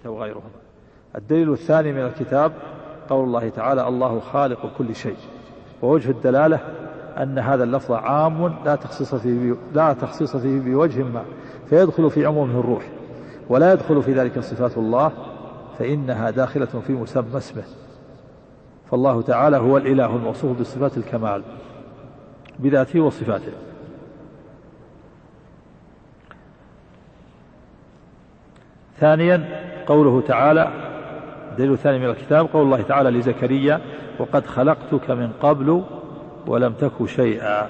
وغيرهم. الدليل الثاني من الكتاب قول الله تعالى الله خالق كل شيء. ووجه الدلالة أن هذا اللفظ عام لا تخصيص فيه بوجه ما، فيدخل في عمومه الروح، ولا يدخل في ذلك صفات الله فإنها داخلة في مسمى اسمه. فالله تعالى هو الإله الموصوف بصفات الكمال بذاته وصفاته. ثانيا قوله تعالى، الدليل الثاني من الكتاب قول الله تعالى لزكريا وقد خلقتك من قبل ولم تك شيئا.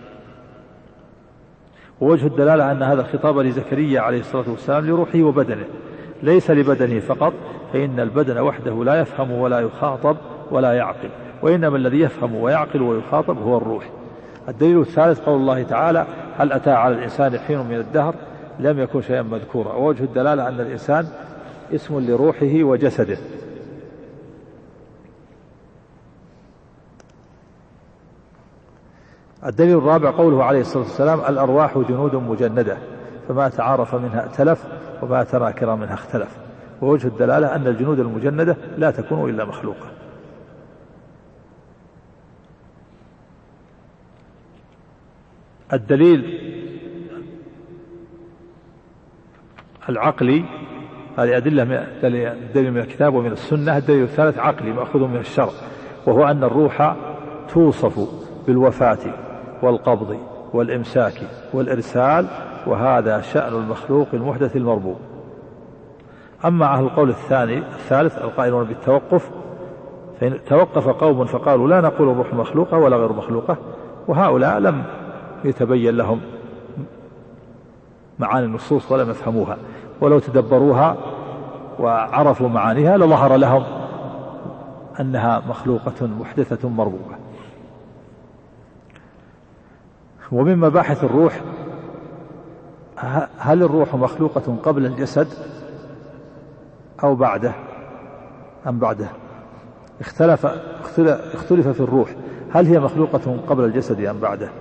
ووجه الدلالة أن هذا الخطاب لزكريا عليه الصلاة والسلام لروحه وبدنه، ليس لبدنه فقط، فإن البدن وحده لا يفهم ولا يخاطب ولا يعقل، وإنما الذي يفهم ويعقل ويخاطب هو الروح. الدليل الثالث قول الله تعالى هل أتى على الإنسان حين من الدهر لم يكن شيئا مذكورا. ووجه الدلالة أن الإنسان اسم لروحه وجسده. الدليل الرابع قوله عليه الصلاة والسلام الأرواح جنود مجندة فما تعارف منها ائتلف وما تناكر منها اختلف. ووجه الدلالة أن الجنود المجندة لا تكون إلا مخلوقة. الدليل العقلي، هذه أدلة دليل من الكتاب ومن السنة. الدليل الثالث عقلي مأخوذ من الشرع، وهو أن الروح توصف بالوفاة والقبض والإمساك والإرسال، وهذا شأن المخلوق المحدث المربوب. أما أهل القول الثالث القائلون بالتوقف، فإن توقف قوم فقالوا لا نقول الروح مخلوقة ولا غير مخلوقة، وهؤلاء لم يتبين لهم معاني النصوص ولم يفهموها، ولو تدبروها وعرفوا معانيها لظهر لهم أنها مخلوقة محدثة مربوبة. ومن مباحث الروح هل الروح مخلوقة قبل الجسد أو بعده أم بعده؟ اختلف في الروح هل هي مخلوقة قبل الجسد أم بعده.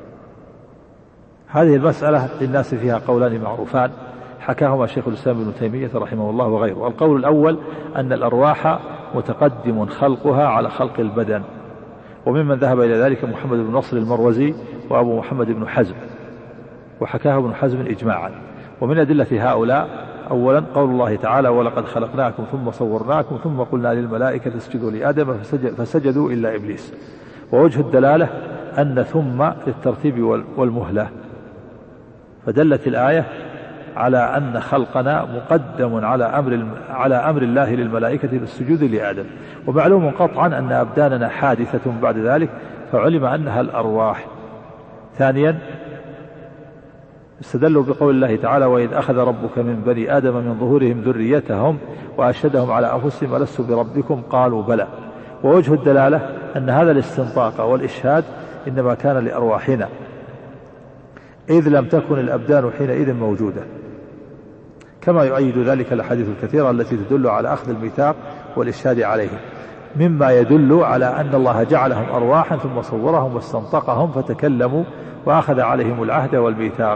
هذه المسألة للناس فيها قولان معروفان حكاهما شيخ الإسلام ابن تيمية رحمه الله وغيره. القول الأول أن الأرواح متقدم خلقها على خلق البدن، وممن ذهب إلى ذلك محمد بن نصر المروزي وأبو محمد بن حزم، وحكاه ابن حزم إجماعا. ومن أدلة هؤلاء أولا قول الله تعالى ولقد خلقناكم ثم صورناكم ثم قلنا للملائكة اسجدوا لآدم فسجدوا إلا إبليس. ووجه الدلالة أن ثم للترتيب والمهلة، فدلت الآية على أن خلقنا مقدم على أمر الله للملائكة بالسجود لآدم. ومعلوم قطعا أن أبداننا حادثة بعد ذلك، فعلم أنها الأرواح. ثانيا استدلوا بقول الله تعالى وإذ أخذ ربك من بني آدم من ظهورهم ذريتهم وأشهدهم على أنفسهم ألست بربكم قالوا بلى. ووجه الدلالة أن هذا الاستنطاق والإشهاد إنما كان لأرواحنا، إذ لم تكن الأبدان حينئذ موجودة، كما يؤيد ذلك الأحاديث الكثيرة التي تدل على أخذ الميثاق والإشهاد عليهم، مما يدل على أن الله جعلهم أرواحا ثم صورهم واستنطقهم فتكلموا وأخذ عليهم العهد والميثاق.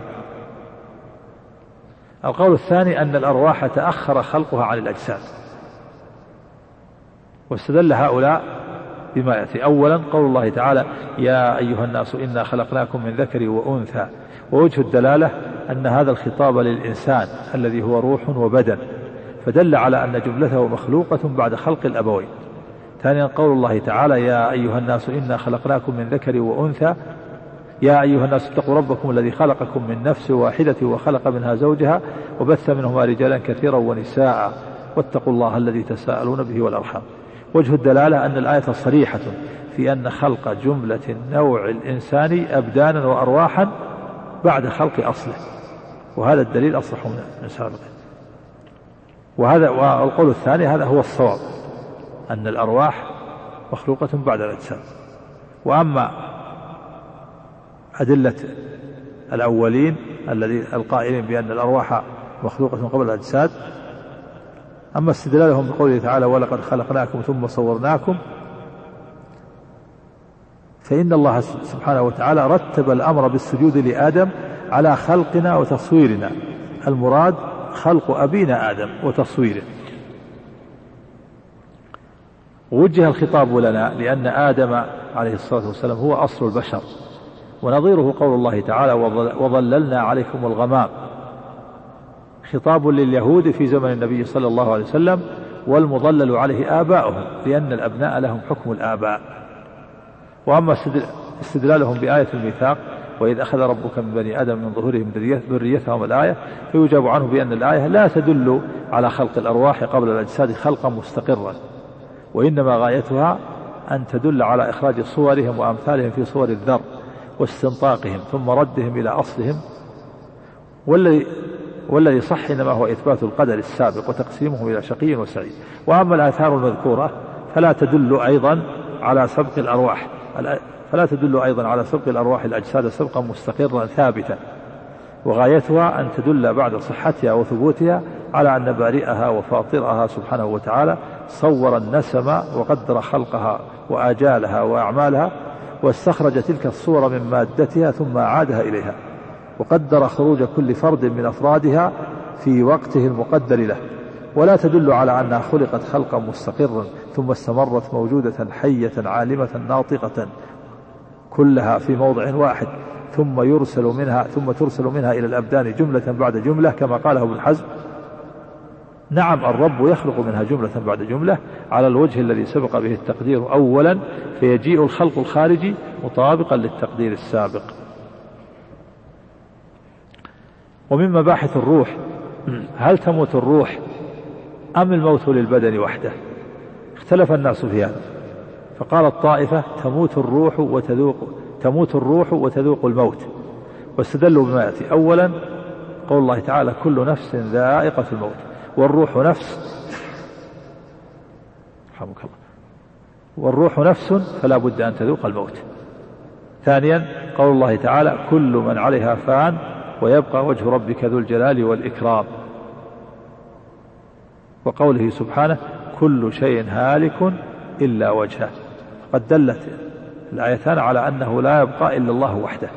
القول الثاني أن الأرواح تأخر خلقها عن الأجساد، واستدل هؤلاء بما يأتي. أولا قول الله تعالى يا أيها الناس إنا خلقناكم من ذكر وأنثى، ووجه الدلالة أن هذا الخطاب للإنسان الذي هو روح وبدن، فدل على أن جملته مخلوقة بعد خلق الأبوين. ثانيا قول الله تعالى يا أيها الناس إنا خلقناكم من ذكر وأنثى، يا أيها الناس اتقوا ربكم الذي خلقكم من نفس واحدة وخلق منها زوجها وبث منهما رجالا كثيرا ونساء واتقوا الله الذي تساءلون به والأرحام. وجه الدلالة أن الآية صريحة في أن خلق جملة النوع الإنساني أبدانا وأرواحا بعد خلق أصله، وهذا الدليل أصح من سابقه. والقول الثاني هذا هو الصواب، أن الأرواح مخلوقة بعد الأجساد. وأما أدلة الأولين الذي القائلين بأن الأرواح مخلوقة قبل الأجساد، أما استدلالهم بقوله تعالى ولقد خلقناكم ثم صورناكم، فإن الله سبحانه وتعالى رتب الأمر بالسجود لآدم على خلقنا وتصويرنا، المراد خلق أبينا آدم وتصويره، ووجه الخطاب لنا لأن آدم عليه الصلاة والسلام هو أصل البشر، ونظيره قول الله تعالى وظللنا عليكم الغمام، خطاب لليهود في زمن النبي صلى الله عليه وسلم، والمضلل عليه آباؤهم لأن الأبناء لهم حكم الآباء. وأما استدلالهم بآية الميثاق وإذ أخذ ربك من بني آدم من ظهورهم ذريتهم الآية، فيجاب عنه بأن الآية لا تدل على خلق الأرواح قبل الأجساد خلقا مستقرا، وإنما غايتها أن تدل على إخراج صورهم وأمثالهم في صور الذر واستنطاقهم ثم ردهم إلى أصلهم، والذي صح إنما هو إثبات القدر السابق وتقسيمهم إلى شقي وسعيد. وأما الآثار المذكورة فلا تدل أيضا على سبق الأرواح الأجساد سبقا مستقرا ثابتا، وغايتها أن تدل بعد صحتها وثبوتها على أن بارئها وفاطرها سبحانه وتعالى صور النسم وقدر خلقها وآجالها وأعمالها، واستخرج تلك الصور من مادتها ثم أعادها إليها، وقدر خروج كل فرد من أفرادها في وقته المقدر له، ولا تدل على أنها خلقت خلقا مستقرا ثم استمرت موجودة حية عالمة ناطقة كلها في موضع واحد ثم ترسل منها إلى الأبدان جملة بعد جملة كما قاله ابن حزم. نعم، الرب يخلق منها جملة بعد جملة على الوجه الذي سبق به التقدير أولا، فيجيء الخلق الخارجي مطابقا للتقدير السابق. ومن مباحث الروح هل تموت الروح أم الموت للبدن وحده؟ اختلف الناس في هذا، فقال الطائفة تموت الروح وتذوق الموت، واستدلوا بما يأتي. أولا قول الله تعالى كل نفس ذائقة الموت، والروح نفس فلا بد أن تذوق الموت. ثانيا قول الله تعالى كل من عليها فان ويبقى وجه ربك ذو الجلال والإكرام، وقوله سبحانه كل شيء هالك إلا وجهه، قد دلت الآيتان على أنه لا يبقى إلا الله وحده،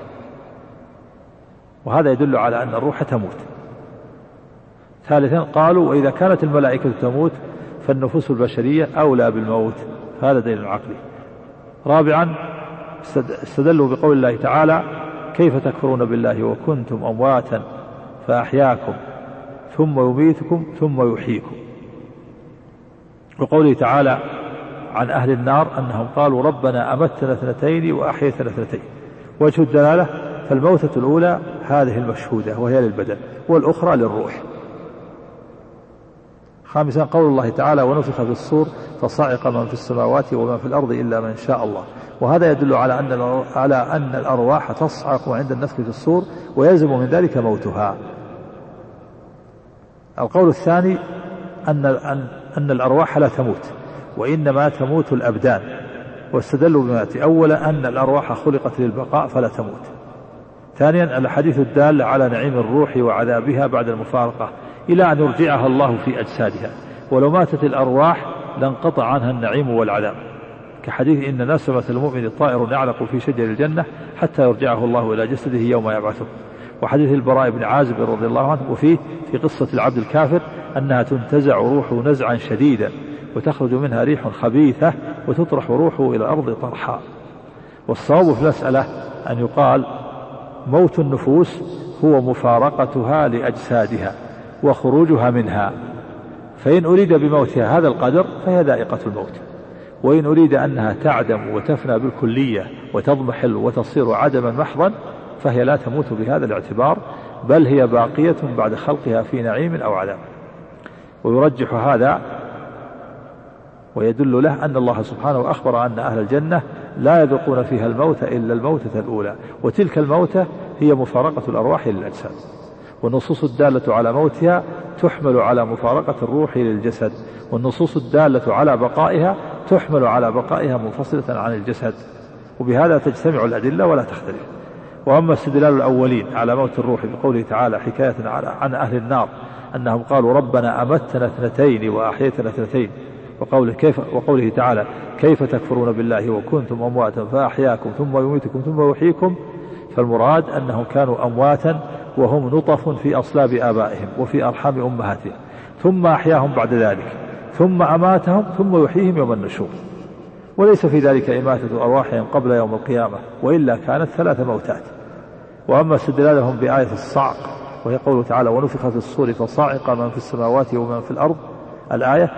وهذا يدل على أن الروح تموت. ثالثا قالوا وإذا كانت الملائكة تموت فالنفوس البشرية أولى بالموت، هذا دليل عقلي. رابعا استدلوا بقول الله تعالى كيف تكفرون بالله وكنتم أمواتا فأحياكم ثم يميتكم ثم يحييكم، وقوله تعالى عن أهل النار أنهم قالوا ربنا أمتنا 2 وأحييتنا 2. وجه الدلالة فالموتة الأولى هذه المشهودة وهي للبدن، والأخرى للروح. خامسا قول الله تعالى ونفخ في الصور فصعق من في السماوات ومن في الأرض إلا من شاء الله، وهذا يدل على أن الأرواح تصعق عند النفخ في الصور ويلزم من ذلك موتها. القول الثاني أن الأرواح لا تموت وإنما تموت الأبدان، واستدلوا بما يأتي. أولا أن الأرواح خلقت للبقاء فلا تموت. ثانيا الحديث الدال على نعيم الروح وعذابها بعد المفارقة إلى أن يرجعها الله في أجسادها، ولو ماتت الأرواح لانقطع عنها النعيم والعذاب، كحديث إن نسمة المؤمن طائر يعلق في شجر الجنة حتى يرجعه الله إلى جسده يوم يبعثه، وحديث البراء بن عازب رضي الله عنه. وفيه في قصة العبد الكافر أنها تنتزع روحه نزعا شديدا وتخرج منها ريح خبيثة وتطرح روحه إلى الأرض طرحا. والصواب في المسألة أن يقال موت النفوس هو مفارقتها لأجسادها وخروجها منها، فإن أريد بموتها هذا القدر فهي ذائقة الموت، وإن أريد أنها تعدم وتفنى بالكلية وتضمحل وتصير عدما محضا فهي لا تموت بهذا الاعتبار، بل هي باقية بعد خلقها في نعيم أو عذاب. ويرجح هذا ويدل له أن الله سبحانه أخبر أن أهل الجنة لا يذوقون فيها الموت إلا الموتة الأولى، وتلك الموتة هي مفارقة الأرواح للأجساد، والنصوص الدالة على موتها تحمل على مفارقة الروح للجسد، والنصوص الدالة على بقائها تحمل على بقائها منفصلة عن الجسد، وبهذا تجتمع الأدلة ولا تختلف. وأما استدلال الأولين على موت الروح بقوله تعالى حكاية عن أهل النار أنهم قالوا ربنا أمتنا 2 وأحييتنا 2، وقوله تعالى كيف تكفرون بالله وكنتم أمواتا فأحياكم ثم يميتكم ثم يحييكم، فالمراد أنهم كانوا أمواتا وهم نطف في أصلاب آبائهم وفي أرحام أمهاتهم، ثم أحياهم بعد ذلك، ثم أماتهم ثم يحييهم يوم النشور، وليس في ذلك إماتة أرواحهم قبل يوم القيامة، وإلا كانت 3 موتات. وأما استدلالهم بآية الصعق وهي قوله تعالى ونفخ في الصور فصعق من في السماوات ومن في الأرض الآية،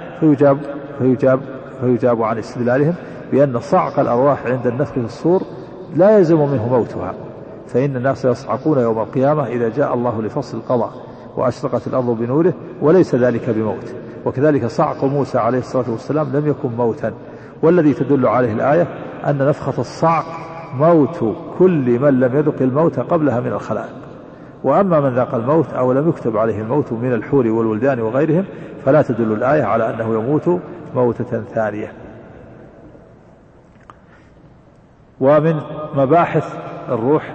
فيجاب عن استدلالهم بأن صعق الأرواح عند النفخ في الصور لا يلزم منه موتها، فإن الناس يصعقون يوم القيامة إذا جاء الله لفصل القضاء وأشرقت الأرض بنوره، وليس ذلك بموت. وكذلك صعق موسى عليه الصلاة والسلام لم يكن موتا، والذي تدل عليه الآية أن نفخة الصعق موت كل من لم يذق الموت قبلها من الخلائق. وأما من ذاق الموت أو لم يكتب عليه الموت من الحور والولدان وغيرهم فلا تدل الآية على أنه يموت موتة ثانية. ومن مباحث الروح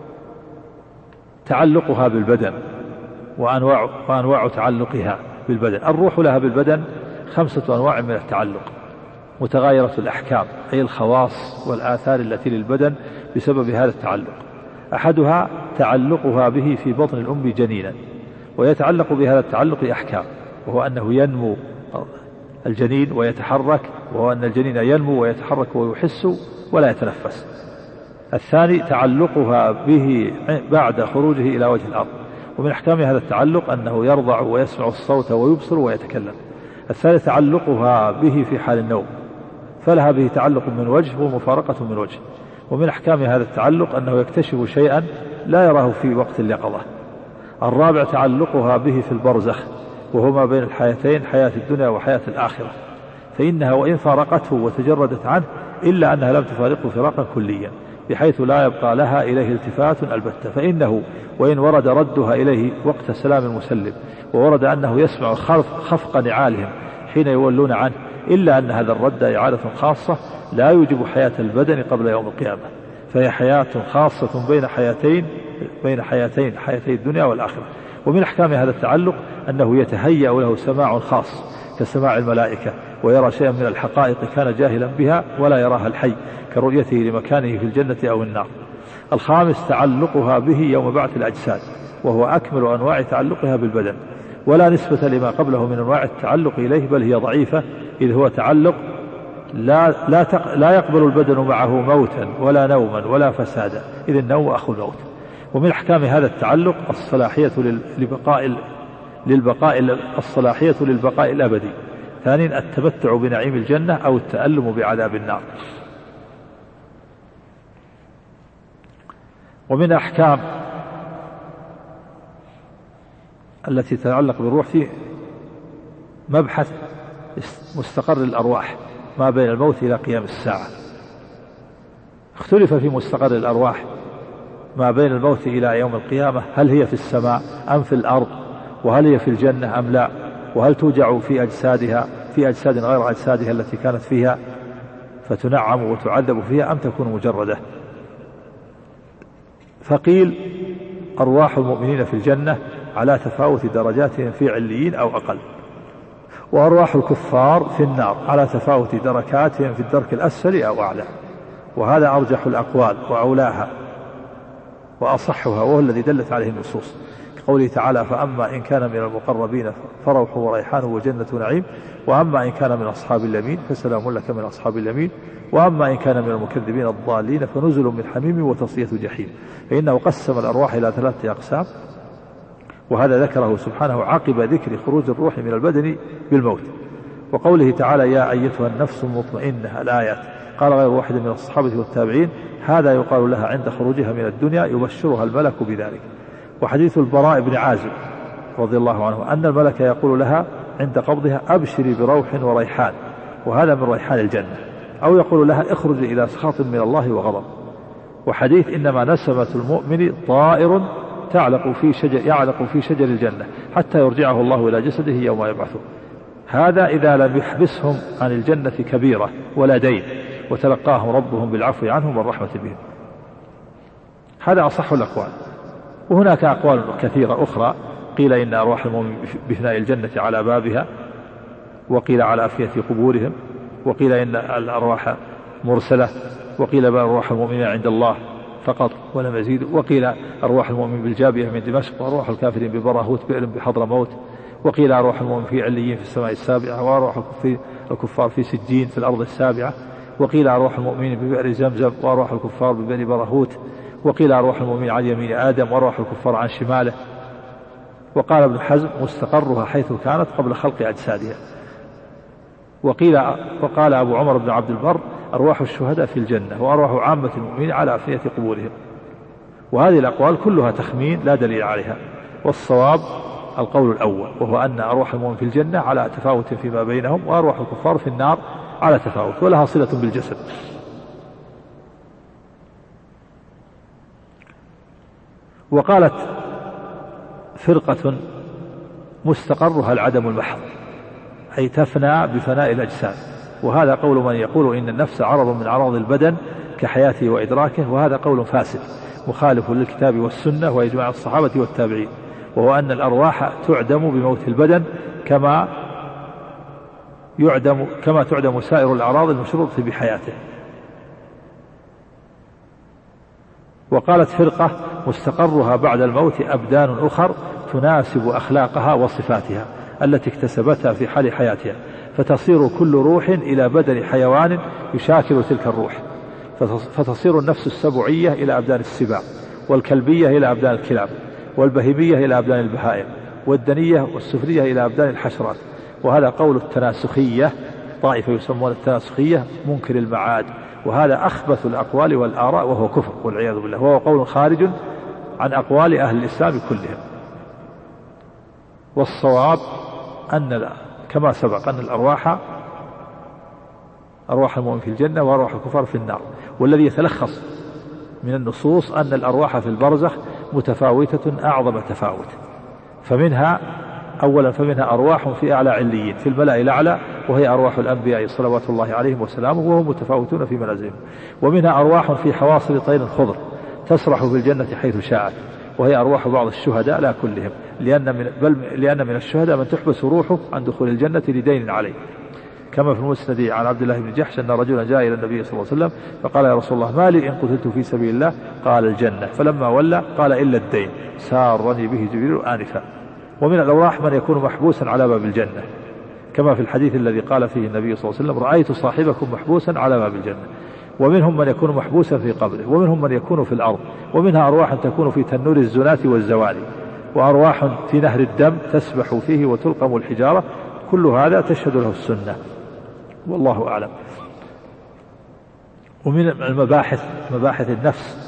تعلقها بالبدن وأنواع تعلقها بالبدن. الروح لها بالبدن 5 أنواع من التعلق متغايرة الأحكام، أي الخواص والآثار التي للبدن بسبب هذا التعلق. أحدها تعلقها به في بطن الأم جنينا، ويتعلق بهذا التعلق أحكام، وهو أنه ينمو الجنين ويتحرك، وهو أن الجنين ينمو ويتحرك ويحس ولا يتنفس. الثاني تعلقها به بعد خروجه إلى وجه الأرض، ومن أحكام هذا التعلق أنه يرضع ويسمع الصوت ويبصر ويتكلم. الثالث تعلقها به في حال النوم، فلها به تعلق من وجه ومفارقة من وجه. ومن أحكام هذا التعلق أنه يكتشف شيئا لا يراه في وقت اليقظة. الرابع تعلقها به في البرزخ، وهو ما بين الحياتين، حياة الدنيا وحياة الآخرة، فإنها وإن فارقته وتجردت عنه إلا أنها لم تفارقه فراقا كليا، بحيث لا يبقى لها إليه التفات البتة. فإنه وإن ورد ردها إليه وقت سلام المسلم، وورد أنه يسمع خفق نعالهم حين يولون عنه، إلا أن هذا الرد إعادة خاصة لا يوجب حياة البدن قبل يوم القيامة، فهي حياة خاصة بين حياتي الدنيا والآخرة. ومن أحكام هذا التعلق أنه يتهيأ له سماع خاص كسماع الملائكة، ويرى شيئا من الحقائق كان جاهلا بها ولا يراها الحي، كرؤيته لمكانه في الجنة أو النار. الخامس تعلقها به يوم بعث الأجساد، وهو أكمل أنواع تعلقها بالبدن، ولا نسبة لما قبله من أنواع التعلق إليه، بل هي ضعيفة، إذ هو تعلق لا يقبل البدن معه موتا ولا نوما ولا فسادا، إذ النوم أخو الموت. ومن أحكام هذا التعلق الصلاحية للبقاء الأبدي. ثانيا التمتع بنعيم الجنة أو التألم بعذاب النار. ومن أحكام التي تتعلق بالروح في مبحث مستقر الأرواح ما بين الموت إلى قيام الساعة. اختلف في مستقر الأرواح ما بين الموت إلى يوم القيامة، هل هي في السماء أم في الأرض، وهل هي في الجنة أم لا، وهل توجع في أجساد غير أجسادها التي كانت فيها فتنعم وتعذب فيها، أم تكون مجردة. فقيل أرواح المؤمنين في الجنة على تفاوت درجاتهم في عليين أو أقل، وأرواح الكفار في النار على تفاوت دركاتهم في الدرك الأسفل أو أعلى. وهذا أرجح الأقوال وأولاها وأصحها، وهو الذي دلت عليه النصوص، كقوله تعالى فأما إن كان من المقربين فروح وريحان وجنة نعيم، وأما إن كان من أصحاب اليمين فسلام لك من أصحاب اليمين، وأما إن كان من المكذبين الضالين فنزل من حميم وتصلية جحيم. فإنه قسم الأرواح إلى 3 أقسام، وهذا ذكره سبحانه عقب ذكر خروج الروح من البدن بالموت. وقوله تعالى يا أيتها النفس المطمئنة الآيات، قال غير واحد من الصحابة والتابعين هذا يقال لها عند خروجها من الدنيا يبشرها الملك بذلك. وحديث البراء بن عازب رضي الله عنه أن الملك يقول لها عند قبضها أبشري بروح وريحان، وهذا من ريحان الجنة، أو يقول لها اخرجي إلى سخط من الله وغضب. وحديث إنما نسمة المؤمن طائر يعلق في شجر الجنة حتى يرجعه الله إلى جسده يوم يبعثه. هذا إذا لم يحبسهم عن الجنة كبيرة ولا دين، وتلقاهم ربهم بالعفو عنهم والرحمة بهم. هذا أصح الأقوال. وهناك أقوال كثيرة أخرى، قيل إن أرواح المؤمنين بفناء الجنة على بابها، وقيل على أفنية قبورهم، وقيل إن الأرواح مرسلة، وقيل أرواح المؤمنين عند الله فقط ولم يزيد، وقيل أرواح المؤمنين بالجابية من دمشق، وأرواح الكافرين ببراهوت بئر بحضرموت، وقيل أرواح المؤمن في عليين في السماء السابعة، وأرواح الكفار في سجين في الأرض السابعة، وقيل أرواح المؤمنين ببئر زمزم، وأرواح الكفار ببئر برهوت، وقيل أرواح المؤمنين عن يمين آدم، وأرواح الكفار عن شماله. وقال ابن حزم مستقرها حيث كانت قبل خلق أجسادها. وقال أبو عمر بن عبد البر أرواح الشهداء في الجنة، وأرواح عامة المؤمنين على أفنية قبورهم. وهذه الأقوال كلها تخمين لا دليل عليها، والصواب القول الأول، وهو أن أرواح المؤمن في الجنة على تفاوت فيما بينهم، وأرواح الكفار في النار على تفاوت، ولها صلة بالجسد. وقالت فرقة مستقرها العدم المحض، أي تفنى بفناء الأجساد، وهذا قول من يقول إن النفس عرض من أعراض البدن كحياته وإدراكه، وهذا قول فاسد مخالف للكتاب والسنة وإجماع الصحابة والتابعين، وهو أن الأرواح تعدم بموت البدن كما تعدم سائر الأعراض المشروطة بحياته. وقالت فرقة مستقرها بعد الموت أبدان أخر تناسب أخلاقها وصفاتها التي اكتسبتها في حال حياتها، فتصير كل روح إلى بدن حيوان يشاكل تلك الروح، فتصير النفس السبعية إلى أبدان السباع، والكلبية إلى أبدان الكلاب، والبهيمية إلى أبدان البهائم، والدنية والسفلية إلى أبدان الحشرات. وهذا قول التناسخية، طائفة يسمون التناسخية منكر المعاد، وهذا أخبث الأقوال والآراء، وهو كفر والعياذ بالله، وهو قول خارج عن أقوال أهل الإسلام كلهم. والصواب أن كما سبق أن أرواح المؤمن في الجنة وأرواح الكفار في النار، والذي يتلخص من النصوص أن الأرواح في البرزخ متفاوتة أعظم تفاوت. فمنها أرواح في أعلى عليين في الملأ الأعلى، وهي أرواح الأنبياء صلوات الله عليهم وسلامه، وهم متفاوتون في منازلهم. ومنها أرواح في حواصل طير خضر تسرح في الجنة حيث شاءت، وهي أرواح بعض الشهداء لا كلهم، لأن من الشهداء من تحبس روحه عن دخول الجنة لدين عليه، كما في المسند عن عبد الله بن جحش أن رجلا جاء إلى النبي صلى الله عليه وسلم فقال يا رسول الله ما لي إن قتلت في سبيل الله؟ قال الجنة، فلما ولى قال إلا الدين، سارني به جبريل آنفا. ومن الأرواح من يكون محبوسا على باب الجنة، كما في الحديث الذي قال فيه النبي صلى الله عليه وسلم رأيت صاحبكم محبوسا على باب الجنة. ومنهم من يكون محبوسا في قبره، ومنهم من يكون في الأرض. ومنها أرواح تكون في تنور الزناة والزواني، وأرواح في نهر الدم تسبح فيه وتلقم الحجارة. كل هذا تشهد له السنة، والله أعلم. ومن مباحث النفس،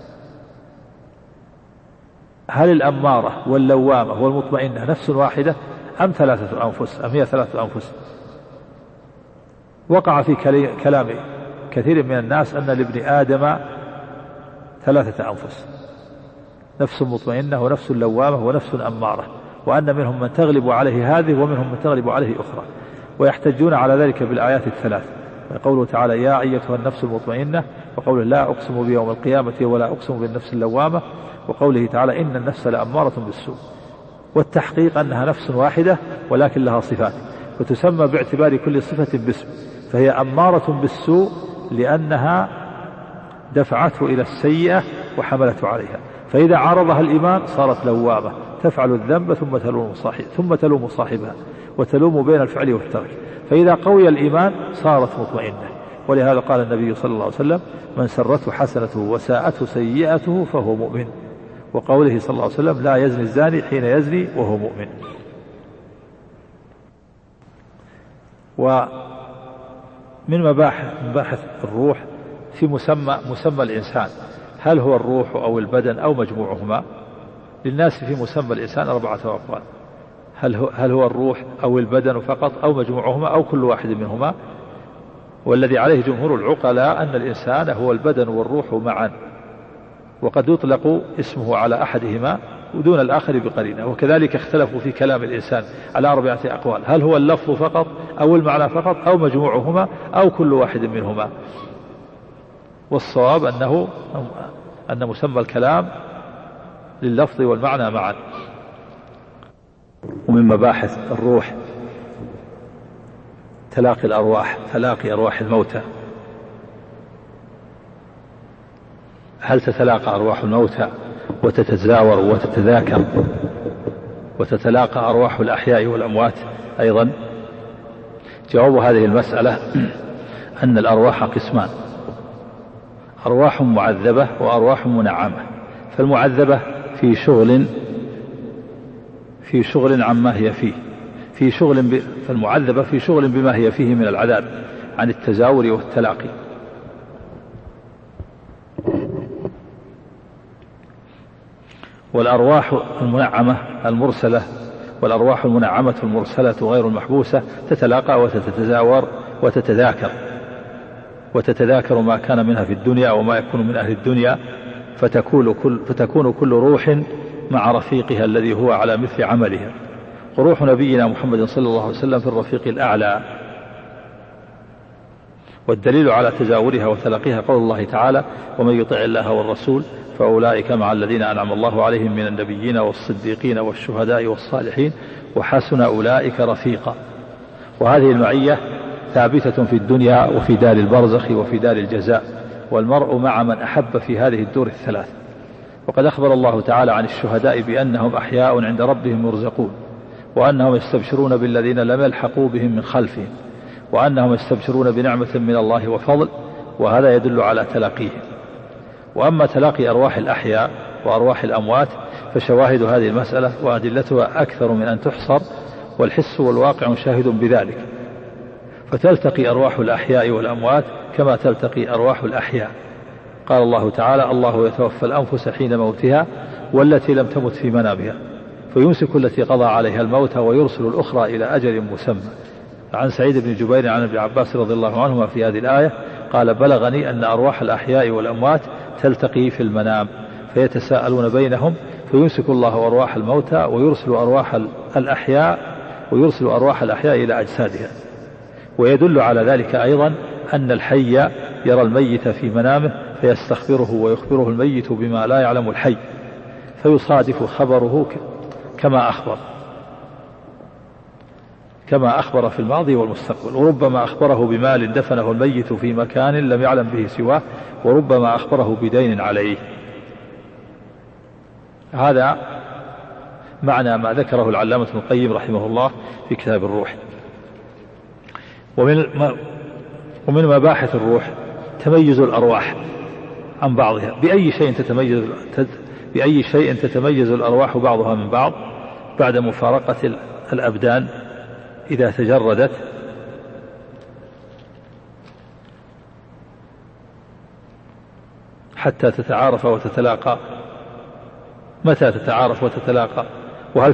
هل الأمارة واللوامة والمطمئنة نفس واحدة أم 3 أنفس، أم هي 3 أنفس؟ وقع في كلام كثير من الناس أن لابن آدم 3 أنفس، نفس مطمئنة ونفس لوامة ونفس أمارة، وأن منهم من تغلب عليه هذه ومنهم من تغلب عليه أخرى، ويحتجون على ذلك بالآيات ال3، قوله تعالى يا أيتها النفس المطمئنة، وقوله لا أقسم بيوم القيامة ولا أقسم بالنفس اللوامة، وقوله تعالى إن النفس لأمارة بالسوء. والتحقيق أنها نفس واحدة ولكن لها صفات، وتسمى باعتبار كل صفة باسم، فهي أمارة بالسوء لأنها دفعته إلى السيئة وحملته عليها، فإذا عارضها الإيمان صارت لوامة تفعل الذنب ثم تلوم صاحبها وتلوم بين الفعل والترك، فإذا قوي الإيمان صارت مطمئنة. ولهذا قال النبي صلى الله عليه وسلم من سرته حسنته وساءته سيئته فهو مؤمن، وقوله صلى الله عليه وسلم لا يزني الزاني حين يزني وهو مؤمن. ومن مباحث الروح في مسمى الإنسان، هل هو الروح أو البدن أو مجموعهما؟ للناس في مسمى الإنسان 4 أقوال، هل هو الروح أو البدن فقط أو مجموعهما أو كل واحد منهما؟ والذي عليه جمهور العقلاء أن الإنسان هو البدن والروح معا، وقد يطلق اسمه على أحدهما ودون الآخر بقرينة. وكذلك اختلفوا في كلام الإنسان على 4 أقوال، هل هو اللفظ فقط أو المعنى فقط أو مجموعهما أو كل واحد منهما؟ والصواب أن مسمى الكلام لللفظ والمعنى معا. ومن مباحث الروح تلاقي أرواح الموتى، هل تتلاقى أرواح الموتى وتتزاور وتتذاكر وتتلاقى أرواح الأحياء والأموات أيضا؟ جواب هذه المسألة أن الأرواح قسمان: أرواح معذبة وأرواح منعمة. فالمعذبة في شغل عما هي فيه، فالمعذبة في شغل بما هي فيه من العذاب عن التزاور والتلاقي. والأرواح المنعمة المرسلة والأرواح المنعمة المرسلة غير المحبوسة تتلاقى وتتزاور وتتذاكر ما كان منها في الدنيا وما يكون من أهل الدنيا، فتكون كل روح مع رفيقها الذي هو على مثل عملها. وروح نبينا محمد صلى الله عليه وسلم في الرفيق الأعلى. والدليل على تزاورها وتلاقيها قول الله تعالى: ومن يطع الله والرسول فأولئك مع الذين أنعم الله عليهم من النبيين والصديقين والشهداء والصالحين وحسن أولئك رفيقا. وهذه المعية ثابتة في الدنيا وفي دار البرزخ وفي دار الجزاء، والمرء مع من أحب في هذه الدور الثلاث. وقد أخبر الله تعالى عن الشهداء بأنهم أحياء عند ربهم يرزقون، وأنهم يستبشرون بالذين لم يلحقوا بهم من خلفهم، وأنهم يستبشرون بنعمة من الله وفضل، وهذا يدل على تلاقيهم. وأما تلاقي أرواح الأحياء وأرواح الأموات فشواهد هذه المسألة وأدلتها أكثر من أن تحصر، والحس والواقع شاهد بذلك. فتلتقي أرواح الأحياء والأموات كما تلتقي أرواح الأحياء. قال الله تعالى: الله يتوفى الأنفس حين موتها والتي لم تمت في منامها فيمسك التي قضى عليها الموت ويرسل الأخرى إلى أجل مسمى. عن سعيد بن جبير عن ابن عباس رضي الله عنهما في هذه الآية قال: بلغني أن أرواح الأحياء والأموات تلتقي في المنام فيتساءلون بينهم فيمسك الله أرواح الموتى ويرسل أرواح الأحياء إلى أجسادها. ويدل على ذلك أيضا أن الحي يرى الميت في منامه فيستخبره ويخبره الميت بما لا يعلم الحي، فيصادف خبره كما أخبر في الماضي والمستقبل. وربما أخبره بمال دفنه الميت في مكان لم يعلم به سواه، وربما أخبره بدين عليه. هذا معنى ما ذكره العلامة ابن القيم رحمه الله في كتاب الروح. ومن مباحث الروح تميز الأرواح عن بعضها. بأي شيء تتميز الأرواح بعضها من بعض بعد مفارقة الأبدان إذا تجردت؟ حتى تتعارف وتتلاقى. متى تتعارف وتتلاقى؟ وهل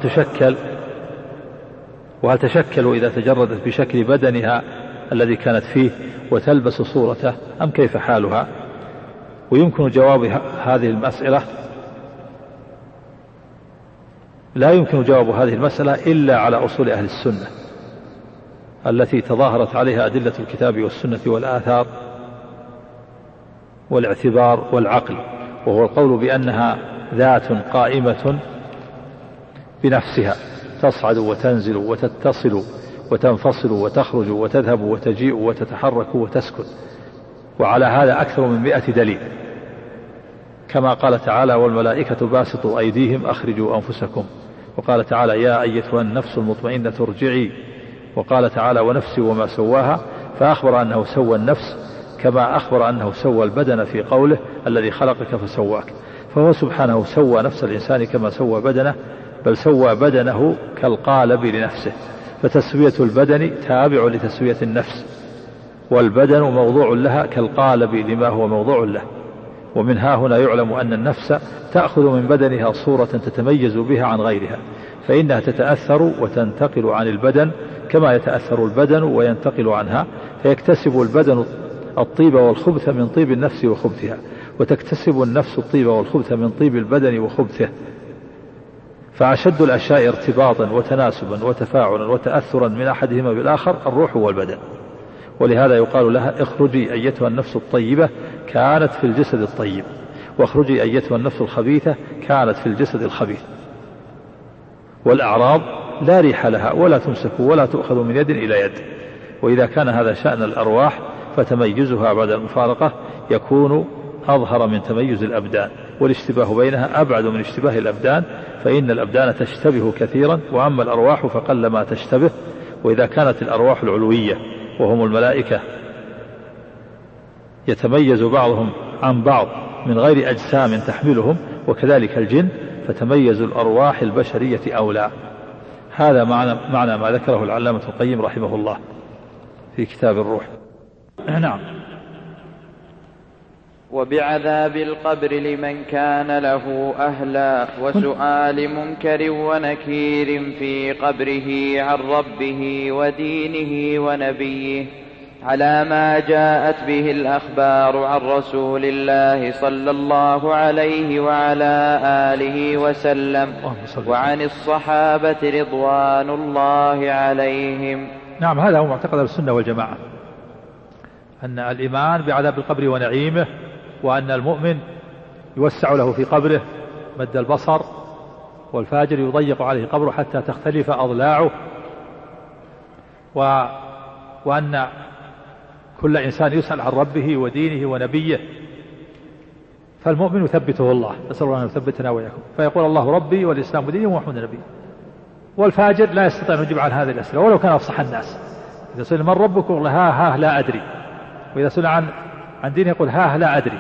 تشكل إذا تجردت بشكل بدنها الذي كانت فيه وتلبس صورته، أم كيف حالها؟ ويمكن جواب هذه المسألة لا يمكن جواب هذه المسألة إلا على أصول أهل السنة التي تظاهرت عليها أدلة الكتاب والسنة والآثار والاعتبار والعقل، وهو القول بأنها ذات قائمة بنفسها تصعد وتنزل وتتصل وتنفصل وتخرج وتذهب وتجيء وتتحرك وتسكن. وعلى هذا أكثر من 100 دليل، كما قال تعالى: والملائكة باسطوا أيديهم أخرجوا أنفسكم. وقال تعالى: يا أيتها النفس المطمئنة ارجعي. وقال تعالى: ونفس وما سواها، فأخبر أنه سوى النفس كما أخبر أنه سوى البدن في قوله: الذي خلقك فسواك. فهو سبحانه سوى نفس الإنسان كما سوى بدنه، بل سوى بدنه كالقالب لنفسه. فتسوية البدن تابع لتسوية النفس، والبدن موضوع لها كالقالب لما هو موضوع له. ومن ها هنا يعلم أن النفس تأخذ من بدنها صورة تتميز بها عن غيرها، فإنها تتأثر وتنتقل عن البدن كما يتأثر البدن وينتقل عنها، فيكتسب البدن الطيب والخبث من طيب النفس وخبثها، وتكتسب النفس الطيب والخبث من طيب البدن وخبثه. فأشد الأشياء ارتباطا وتناسبا وتفاعلا وتأثرا من أحدهما بالآخر الروح والبدن. ولهذا يقال لها: اخرجي أيتها النفس الطيبة كانت في الجسد الطيب، واخرجي أيتها النفس الخبيثة كانت في الجسد الخبيث. والأعراض لا ريح لها ولا تمسك ولا تؤخذ من يد إلى يد. وإذا كان هذا شأن الأرواح فتميزها بعد المفارقة يكون أظهر من تميز الأبدان، والاشتباه بينها أبعد من اشتباه الأبدان، فإن الأبدان تشتبه كثيرا، وأما الأرواح فقل ما تشتبه. وإذا كانت الأرواح العلوية وهم الملائكة يتميز بعضهم عن بعض من غير أجسام تحملهم، وكذلك الجن، فتميز الأرواح البشرية أولى. هذا معنى ما ذكره العلامة القيم رحمه الله في كتاب الروح. نعم. وبعذاب القبر لمن كان له أهلا، وسؤال منكر ونكير في قبره عن ربه ودينه ونبيه، على ما جاءت به الأخبار عن رسول الله صلى الله عليه وعلى آله وسلم وعن الصحابة رضوان الله عليهم. نعم، هذا هو معتقد السنة والجماعة، أن الإيمان بعذاب القبر ونعيمه، وأن المؤمن يوسع له في قبره مد البصر، والفاجر يضيق عليه قبره حتى تختلف أضلاعه، وأن كل إنسان يسأل عن ربه ودينه ونبيه، فالمؤمن يثبته الله، نسأل الله أن يثبتنا وإياكم، فيقول الله ربي والإسلام ديني ومحمد نبي. والفاجر لا يستطيع أن يجيب عن هذه الأسئلة ولو كان أفصح الناس. إذا سئل من ربك يقول ها لا أدري، وإذا سئل عن دينه يقول ها لا أدري،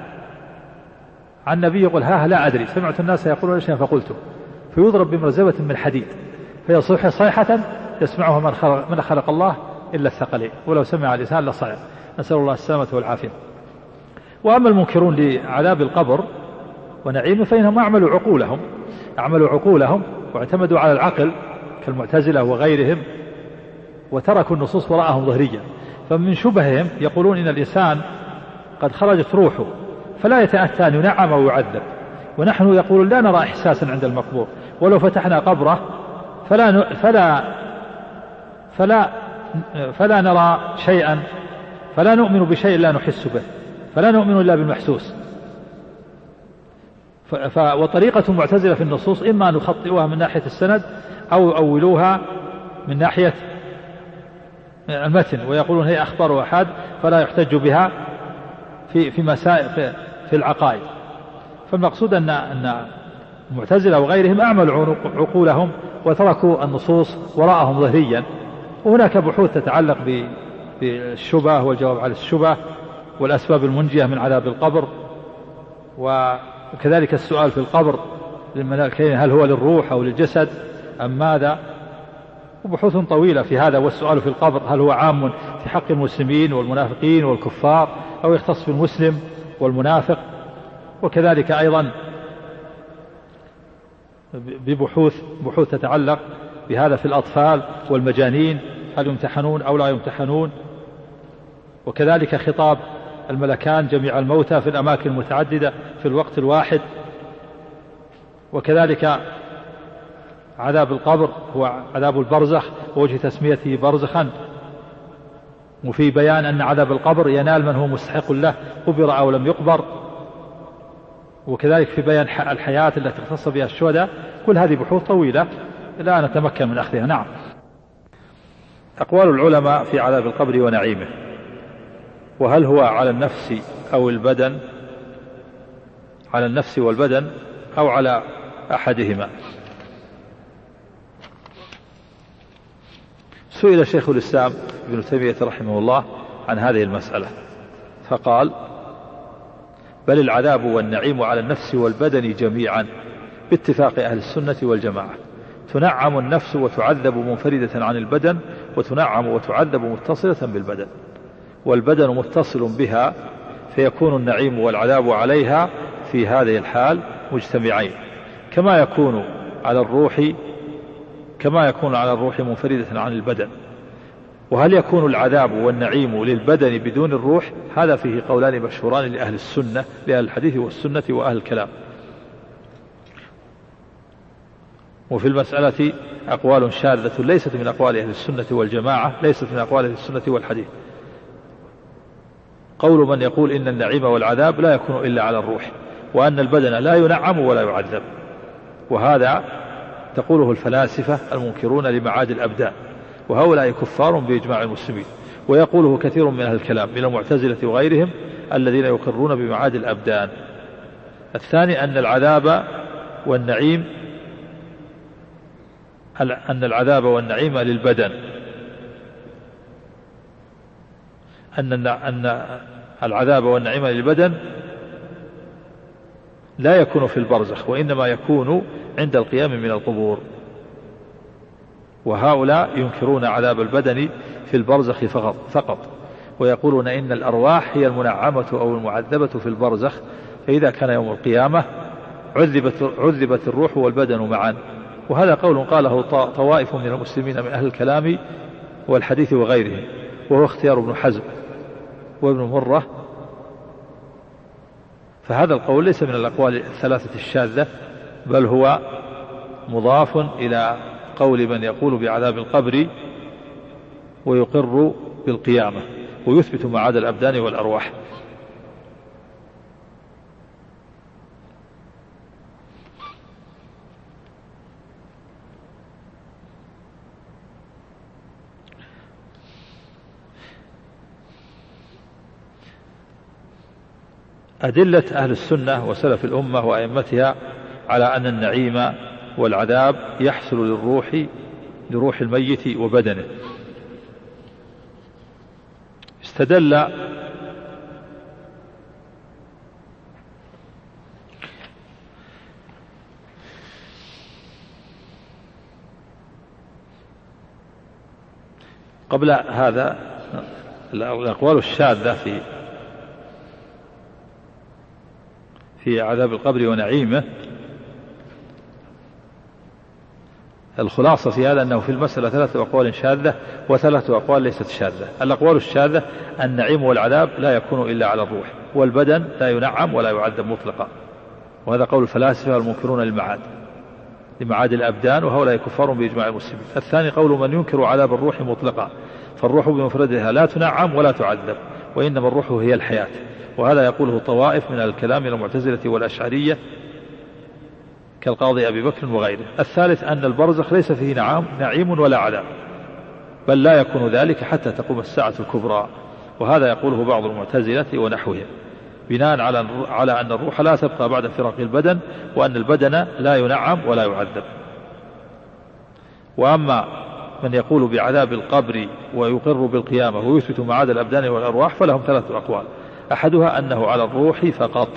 عن نبي يقول ها لا أدري، سمعت الناس يقولون شيئا فقلته، فيضرب بمرزبة من حديد فيصيح صيحة يسمعها من خلق الله إلا الثقلين، ولو سمع الإنسان لصعق، نسأل الله السلامة والعافية. وأما المنكرون لعذاب القبر ونعيمه فإنهم أعملوا عقولهم واعتمدوا على العقل كالمعتزلة وغيرهم، وتركوا النصوص وراءهم ظهريا. فمن شبههم يقولون إن الإنسان قد خرجت روحه فلا يتأتى أن ينعم أو يعذب، ونحن يقول لا نرى إحساسا عند المقبور، ولو فتحنا قبره فلا نرى شيئا، فلا نؤمن بشيء لا نحس به، فلا نؤمن إلا بالمحسوس. وطريقة المعتزلة في النصوص إما أن يخطئوها من ناحية السند أو يؤولوها من ناحية المتن، ويقولون هي أخبار أحد فلا يحتج بها في مسائل في العقائد. فالمقصود أن المعتزلة وغيرهم أعملوا عقولهم وتركوا النصوص وراءهم ظهريا. وهناك بحوث تتعلق بالشبه والجواب على الشبه والأسباب المنجية من عذاب القبر، وكذلك السؤال في القبر هل هو للروح أو للجسد أم ماذا، وبحوث طويلة في هذا. والسؤال في القبر هل هو عام في حق المسلمين والمنافقين والكفار أو يختص بالمسلم والمنافق، وكذلك أيضا بحوث تتعلق بهذا في الأطفال والمجانين، هل يمتحنون أو لا يمتحنون، وكذلك خطاب الملكان جميع الموتى في الأماكن المتعددة في الوقت الواحد، وكذلك عذاب القبر هو عذاب البرزخ ووجه تسميته برزخا، وفي بيان أن عذاب القبر ينال من هو مستحق له قبر أو لم يقبر، وكذلك في بيان الحياة التي اختص بها الشهداء. كل هذه بحوث طويلة لا نتمكن من أخذها. نعم. أقوال العلماء في عذاب القبر ونعيمه، وهل هو على النفس أو البدن، على النفس والبدن أو على أحدهما. سئل شيخ الإسلام ابن تيمية رحمه الله عن هذه المسألة فقال: بل العذاب والنعيم على النفس والبدن جميعا باتفاق أهل السنة والجماعة، تنعم النفس وتعذب منفردة عن البدن، وتنعم وتعذب متصلة بالبدن، والبدن متصل بها، فيكون النعيم والعذاب عليها في هذه الحال مجتمعين، كما يكون على الروح منفردة عن البدن. وهل يكون العذاب والنعيم للبدن بدون الروح؟ هذا فيه قولان مشهوران لأهل السنة، لأهل الحديث والسنة وأهل الكلام. وفي المسألة أقوال شاذة ليست من أقوال أهل السنة والجماعة، ليست من أقوال أهل السنة والحديث. قول من يقول إن النعيم والعذاب لا يكون إلا على الروح، وأن البدن لا ينعم ولا يعذب، وهذا تقوله الفلاسفة المنكرون لمعاد الأبدان، وهؤلاء كفار بإجماع المسلمين. ويقوله كثير من أهل الكلام من المعتزلة وغيرهم الذين يقرون بمعاد الأبدان، الثاني أن العذاب والنعيم للبدن، أن العذاب والنعيم للبدن لا يكون في البرزخ، وإنما يكون عند القيام من القبور. وهؤلاء ينكرون عذاب البدن في البرزخ فقط، ويقولون إن الأرواح هي المنعمة أو المعذبة في البرزخ، فإذا كان يوم القيامة عذبت الروح والبدن معا. وهذا قول قاله طوائف من المسلمين من أهل الكلام والحديث وغيرهم، وهو اختيار ابن حزم وابن مرة. فهذا القول ليس من الأقوال الثلاثة الشاذة، بل هو مضاف إلى قول من يقول بعذاب القبر ويقر بالقيامة ويثبت معاد الأبدان والأرواح. أدلة أهل السنة وسلف الأمة وأئمتها على أن النعيم والعذاب يحصل لروح الميت وبدنه. استدل قبل هذا الأقوال الشاذة في عذاب القبر ونعيمه. الخلاصة في هذا أنه في المسألة 3 أقوال شاذة و3 أقوال ليست شاذة. الأقوال الشاذة النعيم والعذاب لا يكون إلا على الروح، والبدن لا ينعم ولا يعذب مطلقا، وهذا قول الفلاسفة المنكرون لمعاد الأبدان، وهؤلاء كفار بإجماع المسلمين. الثاني قول من ينكر عذاب الروح مطلقا، فالروح بمفردها لا تنعم ولا تعذب، وإنما الروح هي الحياة، وهذا يقوله طوائف من الكلام من المعتزلة والأشعرية كالقاضي أبي بكر وغيره. الثالث أن البرزخ ليس فيه نعيم ولا عذاب، بل لا يكون ذلك حتى تقوم الساعة الكبرى، وهذا يقوله بعض المعتزلة ونحوهم بناء على أن الروح لا تبقى بعد فراق البدن، وأن البدن لا ينعم ولا يعذب. وأما من يقول بعذاب القبر ويقر بالقيامة ويثبت معاد الأبدان والأرواح فلهم 3 أقوال. أحدها أنه على الروح فقط،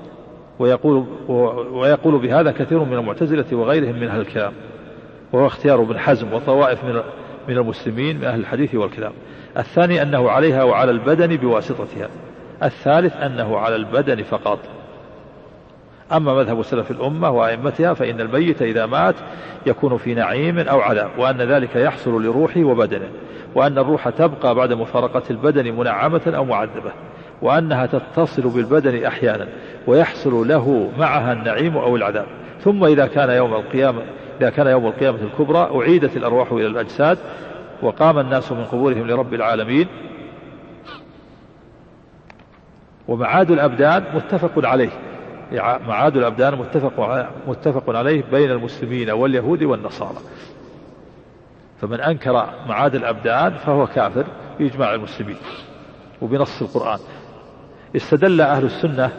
ويقول بهذا كثير من المعتزلة وغيرهم من أهل الكلام، وهو اختيار ابن حزم وطوائف من المسلمين من أهل الحديث والكلام. الثاني أنه عليها وعلى البدن بواسطتها. الثالث أنه على البدن فقط. أما مذهب سلف الأمة وأئمتها فإن الميت إذا مات يكون في نعيم أو عذاب، وأن ذلك يحصل لروحه وبدنه، وأن الروح تبقى بعد مفارقة البدن منعمة أو معذبة، وأنها تتصل بالبدن أحيانا ويحصل له معها النعيم أو العذاب. ثم إذا كان يوم القيامة الكبرى أعيدت الأرواح إلى الأجساد، وقام الناس من قبورهم لرب العالمين. ومعاد الأبدان متفق عليه، معاد الأبدان متفق عليه بين المسلمين واليهود والنصارى، فمن أنكر معاد الأبدان فهو كافر بإجماع المسلمين وبنص القرآن. استدل أهل السنة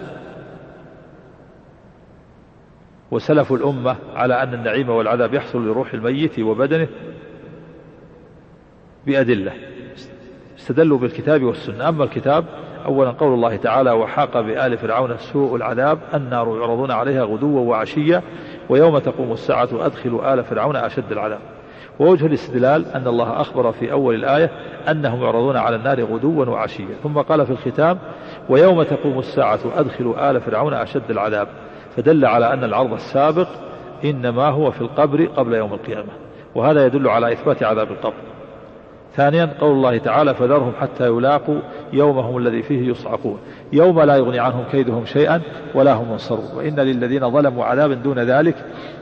وسلف الأمة على أن النعيم والعذاب يحصل لروح الميت وبدنه بأدلة، استدلوا بالكتاب والسنة. أما الكتاب أولا قول الله تعالى وحاق بآل فرعون سوء العذاب النار يعرضون عليها غدوا وعشيا ويوم تقوم الساعة أدخلوا آل فرعون أشد العذاب. ووجه الاستدلال أن الله أخبر في أول الآية أنهم يعرضون على النار غدوا وعشيا، ثم قال في الختام ويوم تقوم الساعة أدخلوا آل فرعون أشد العذاب، فدل على أن العرض السابق إنما هو في القبر قبل يوم القيامة، وهذا يدل على إثبات عذاب القبر. ثانيا قول الله تعالى فذرهم حتى يلاقوا يومهم الذي فيه يصعقون، يوم لا يغني عنهم كيدهم شيئا ولا هم ينصرون، وإن للذين ظلموا عذابا دون ذلك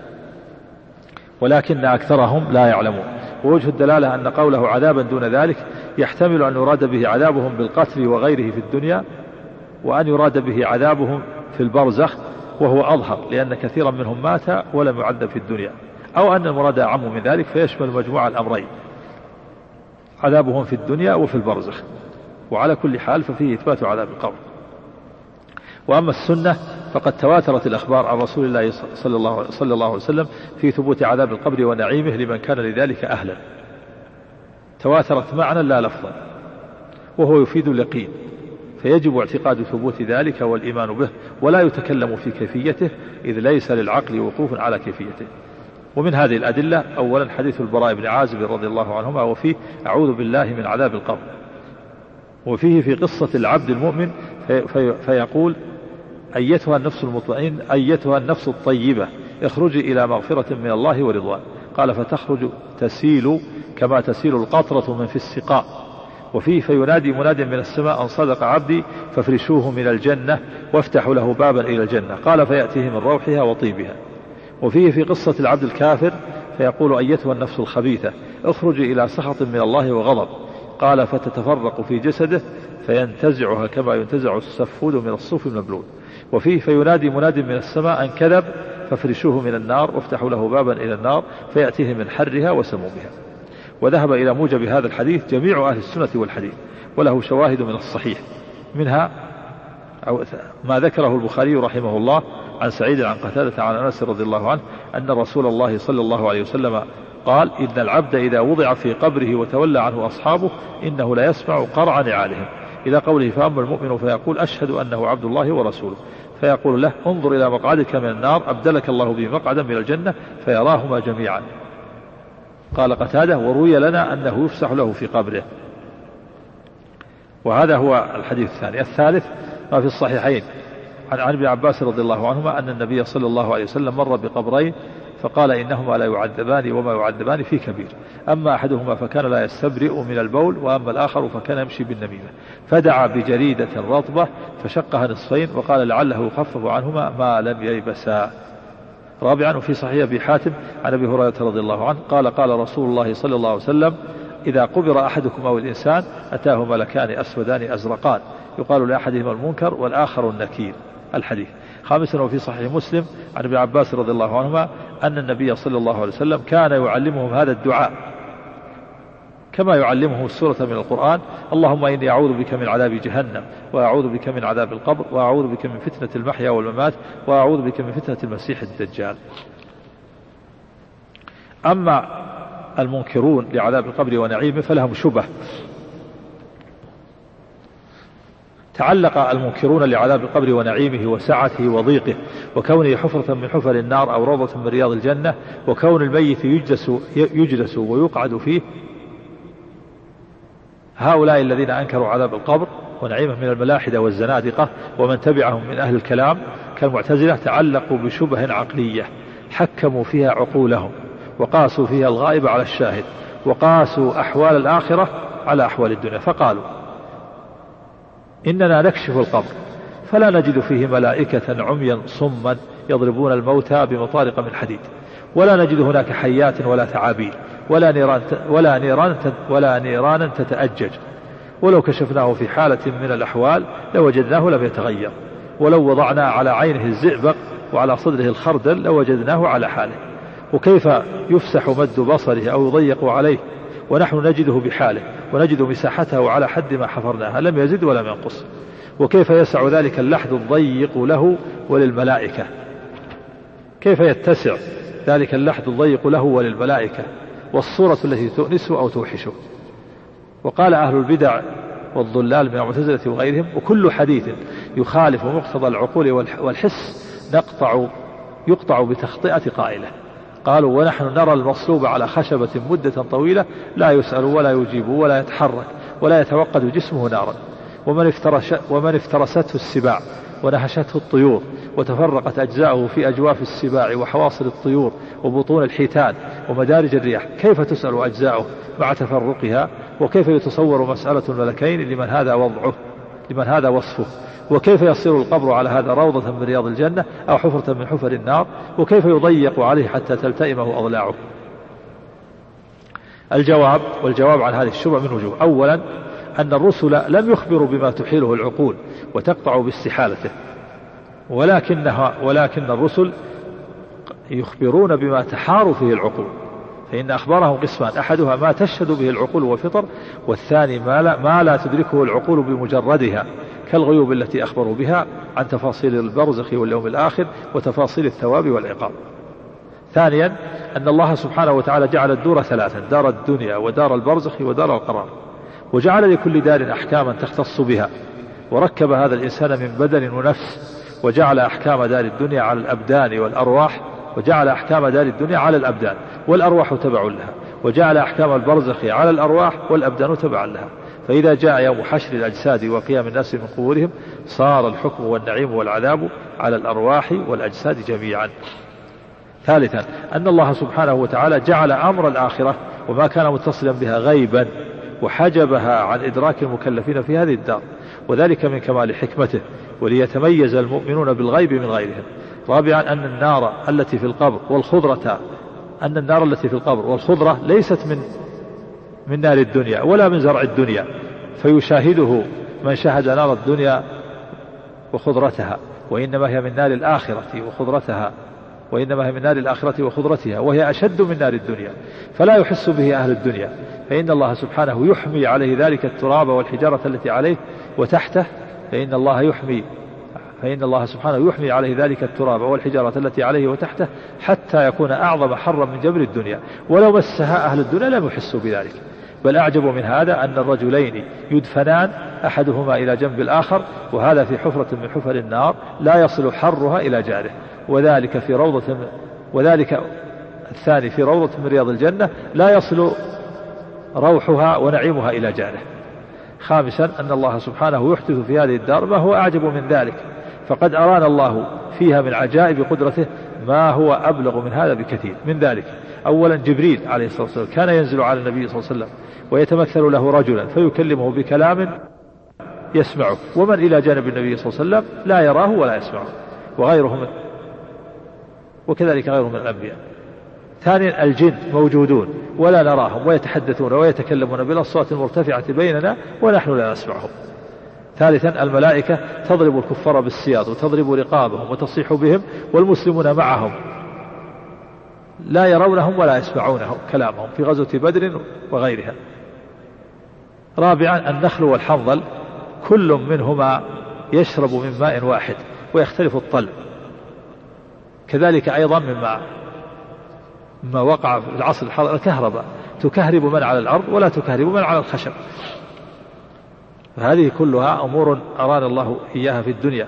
ولكن أكثرهم لا يعلمون. ووجه الدلالة أن قوله عذابا دون ذلك يحتمل أن يراد به عذابهم بالقتل وغيره في الدنيا، وأن يراد به عذابهم في البرزخ، وهو أظهر لأن كثيرا منهم مات ولم يعذب في الدنيا، أو أن المراد أعم من ذلك فيشمل مجموع الأمرين عذابهم في الدنيا وفي البرزخ. وعلى كل حال ففيه إثبات عذاب القبر. وأما السنة فقد تواترت الأخبار عن رسول الله صلى الله عليه وسلم في ثبوت عذاب القبر ونعيمه لمن كان لذلك أهلا، تواترت معنى لا لفظا، وهو يفيد اليقين، فيجب اعتقاد ثبوت ذلك والإيمان به، ولا يتكلم في كيفيته إذ ليس للعقل وقوف على كيفيته. ومن هذه الأدلة أولا حديث البراء بن عازب رضي الله عنهما وفيه أعوذ بالله من عذاب القبر، وفيه في قصة العبد المؤمن فيقول أيتها النفس المطمئن أيتها النفس الطيبة اخرجي إلى مغفرة من الله ورضوان، قال فتخرج تسيل كما تسيل القطرة من في السقاء. وفيه فينادي مناد من السماء أن صدق عبدي فافرشوه من الجنة وافتحوا له بابا إلى الجنة، قال فيأتيه من روحها وطيبها. وفيه في قصة العبد الكافر فيقول أيتها النفس الخبيثة اخرجي إلى سخط من الله وغضب، قال فتتفرق في جسده فينتزعها كما ينتزع السفود من الصوف المبلول. وفيه فينادي مناد من السماء أن كذب فافرشوه من النار وافتحوا له بابا إلى النار فيأتيه من حرها وسمومها. وذهب إلى موجب هذا الحديث جميع أهل السنة والحديث، وله شواهد من الصحيح، منها ما ذكره البخاري رحمه الله عن سعيد عن قتادة عن أنس رضي الله عنه أن رسول الله صلى الله عليه وسلم قال إن العبد إذا وضع في قبره وتولى عنه أصحابه إنه لا يسمع قرع نعالهم، إلى قوله فأما المؤمن فيقول أشهد أنه عبد الله ورسوله، فيقول له انظر إلى مقعدك من النار أبدلك الله به مقعدا من الجنة، فيراهما جميعا. قال قتادة وروي لنا أنه يفسح له في قبره. وهذا هو الحديث الثاني. الثالث ما في الصحيحين عن ابن عباس رضي الله عنهما أن النبي صلى الله عليه وسلم مر بقبرين فقال إنهما لا يعذبان وما يعذبان في كبير، أما أحدهما فكان لا يستبرئ من البول وأما الآخر فكان يمشي بالنميمة، فدعا بجريدة رطبة فشقها نصفين وقال لعله يخفف عنهما ما لم ييبسا. رابعا وفي صحيح أبي حاتم عن أبي هريرة رضي الله عنه قال قال رسول الله صلى الله عليه وسلم إذا قبر أحدكم أو الإنسان أتاه ملكان أسودان أزرقان يقال لأحدهما المنكر والآخر النكير. الحديث. خامسا وفي صحيح مسلم عن ابن عباس رضي الله عنهما أن النبي صلى الله عليه وسلم كان يعلمهم هذا الدعاء كما يعلمه السورة من القرآن اللهم إني أعوذ بك من عذاب جهنم وأعوذ بك من عذاب القبر وأعوذ بك من فتنة المحيا والممات وأعوذ بك من فتنة المسيح الدجال. أما المنكرون لعذاب القبر ونعيمه فلهم شبه. تعلق المنكرون لعذاب القبر ونعيمه وسعته وضيقه وكونه حفرة من حفر النار أو روضة من رياض الجنة وكون الميت يجلس ويقعد فيه. هؤلاء الذين أنكروا عذاب القبر ونعيمه من الملاحدة والزنادقة ومن تبعهم من أهل الكلام كالمعتزلة تعلقوا بشبه عقلية حكموا فيها عقولهم وقاسوا فيها الغائب على الشاهد وقاسوا أحوال الآخرة على أحوال الدنيا، فقالوا إننا نكشف القبر فلا نجد فيه ملائكة عميا صما يضربون الموتى بمطارق من حديد ولا نجد هناك حيات ولا ثعابين ولا نيران تتأجج ولو كشفناه في حالة من الأحوال لوجدناه لم يتغير ولو وضعنا على عينه الزئبق وعلى صدره الخردل لوجدناه على حاله. وكيف يفسح مد بصره أو يضيق عليه ونحن نجده بحاله ونجد مساحته على حد ما حفرناها لم يزد ولم ينقص. وكيف يسع ذلك اللحد الضيق له وللملائكة، كيف يتسع ذلك اللحد الضيق له وللملائكة والصورة التي تؤنسه أو توحشه. وقال أهل البدع والضلال من المعتزلة وغيرهم وكل حديث يخالف مقتضى العقول والحس يقطع بتخطئة قائله. قالوا ونحن نرى المصلوب على خشبة مدة طويلة لا يسأل ولا يجيب ولا يتحرك ولا يتوقد جسمه نارا ومن افترسته السباع ونهشته الطيور وتفرقت أجزاؤه في أجواف السباع وحواصل الطيور وبطون الحيتان ومدارج الرياح كيف تسأل أجزاؤه مع تفرقها وكيف يتصور مسألة الملكين لمن هذا وصفه وكيف يصير القبر على هذا روضة من رياض الجنة أو حفرة من حفر النار وكيف يضيق عليه حتى تلتئمه أضلاعه. والجواب عن هذه الشبهة من وجوه. أولا أن الرسل لم يخبروا بما تحيله العقول وتقطع باستحالته ولكن الرسل يخبرون بما تحار فيه العقول، فإن أخبارهم قسمان أحدها ما تشهد به العقول والفطر والثاني ما لا تدركه العقول بمجردها كالغيوب التي أخبروا بها عن تفاصيل البرزخ واليوم الآخر وتفاصيل الثواب والعقاب. ثانيا أن الله سبحانه وتعالى جعل الدور ثلاثا: دار الدنيا ودار البرزخ ودار القرار، وجعل لكل دار أحكاما تختص بها، وركب هذا الإنسان من بدن ونفس، وجعل أحكام دار الدنيا على الأبدان والأرواح، وجعل أحكام دار الدنيا على الأبدان والأرواح تبع لها، وجعل أحكام البرزخ على الأرواح والأبدان تبعا لها. فإذا جاء يوم حشر الأجساد وقيام الناس من قبورهم صار الحكم والنعيم والعذاب على الأرواح والأجساد جميعا. ثالثا أن الله سبحانه وتعالى جعل أمر الآخرة وما كان متصلا بها غيبا، وحجبها عن إدراك المكلفين في هذه الدار، وذلك من كمال حكمته وليتميز المؤمنون بالغيب من غيرهم. رابعا أن النار التي في القبر والخضرة ليست من نار الدنيا ولا من زرع الدنيا، فيشاهده من شاهد نار الدنيا وخضرتها، وإنما هي من نار الآخرة وخضرتها، وهي أشد من نار الدنيا، فلا يحس به أهل الدنيا، فإن الله سبحانه يحمي عليه ذلك التراب والحجارة التي عليه وتحته، فإن الله سبحانه يحمي عليه ذلك التراب والحجارة التي عليه وتحته حتى يكون أعظم حرا من جبر الدنيا، ولو مسها أهل الدنيا لم يحسوا بذلك. بل أعجب من هذا أن الرجلين يدفنان أحدهما إلى جنب الآخر، وهذا في حفرة من حفر النار لا يصل حرها إلى جاره، وذلك الثاني في روضة من رياض الجنة لا يصل روحها ونعيمها إلى جاره. خامسا أن الله سبحانه يحدث في هذه الدار ما هو أعجب من ذلك، فقد أرانا الله فيها من عجائب قدرته ما هو أبلغ من هذا بكثير. من ذلك أولا جبريل عليه الصلاة والسلام كان ينزل على النبي صلى الله عليه وسلم ويتمثل له رجلا فيكلمه بكلام يسمعه، ومن إلى جانب النبي صلى الله عليه وسلم لا يراه ولا يسمعه، وكذلك غيره من الأنبياء. ثانيا الجن موجودون ولا نراهم ويتحدثون ويتكلمون بالأصوات المرتفعة بيننا ونحن لا نسمعهم. ثالثا الملائكة تضرب الكفار بالسياط وتضرب رقابهم وتصيح بهم والمسلمون معهم لا يرونهم ولا يسمعونهم كلامهم في غزوة بدر وغيرها. رابعا النخل والحنظل كل منهما يشرب من ماء واحد ويختلف الطلع، كذلك أيضا مما وقع في العصر الحاضر الكهرباء تكهرب من على الأرض ولا تكهرب من على الخشب، فهذه كلها أمور أرانا الله إياها في الدنيا.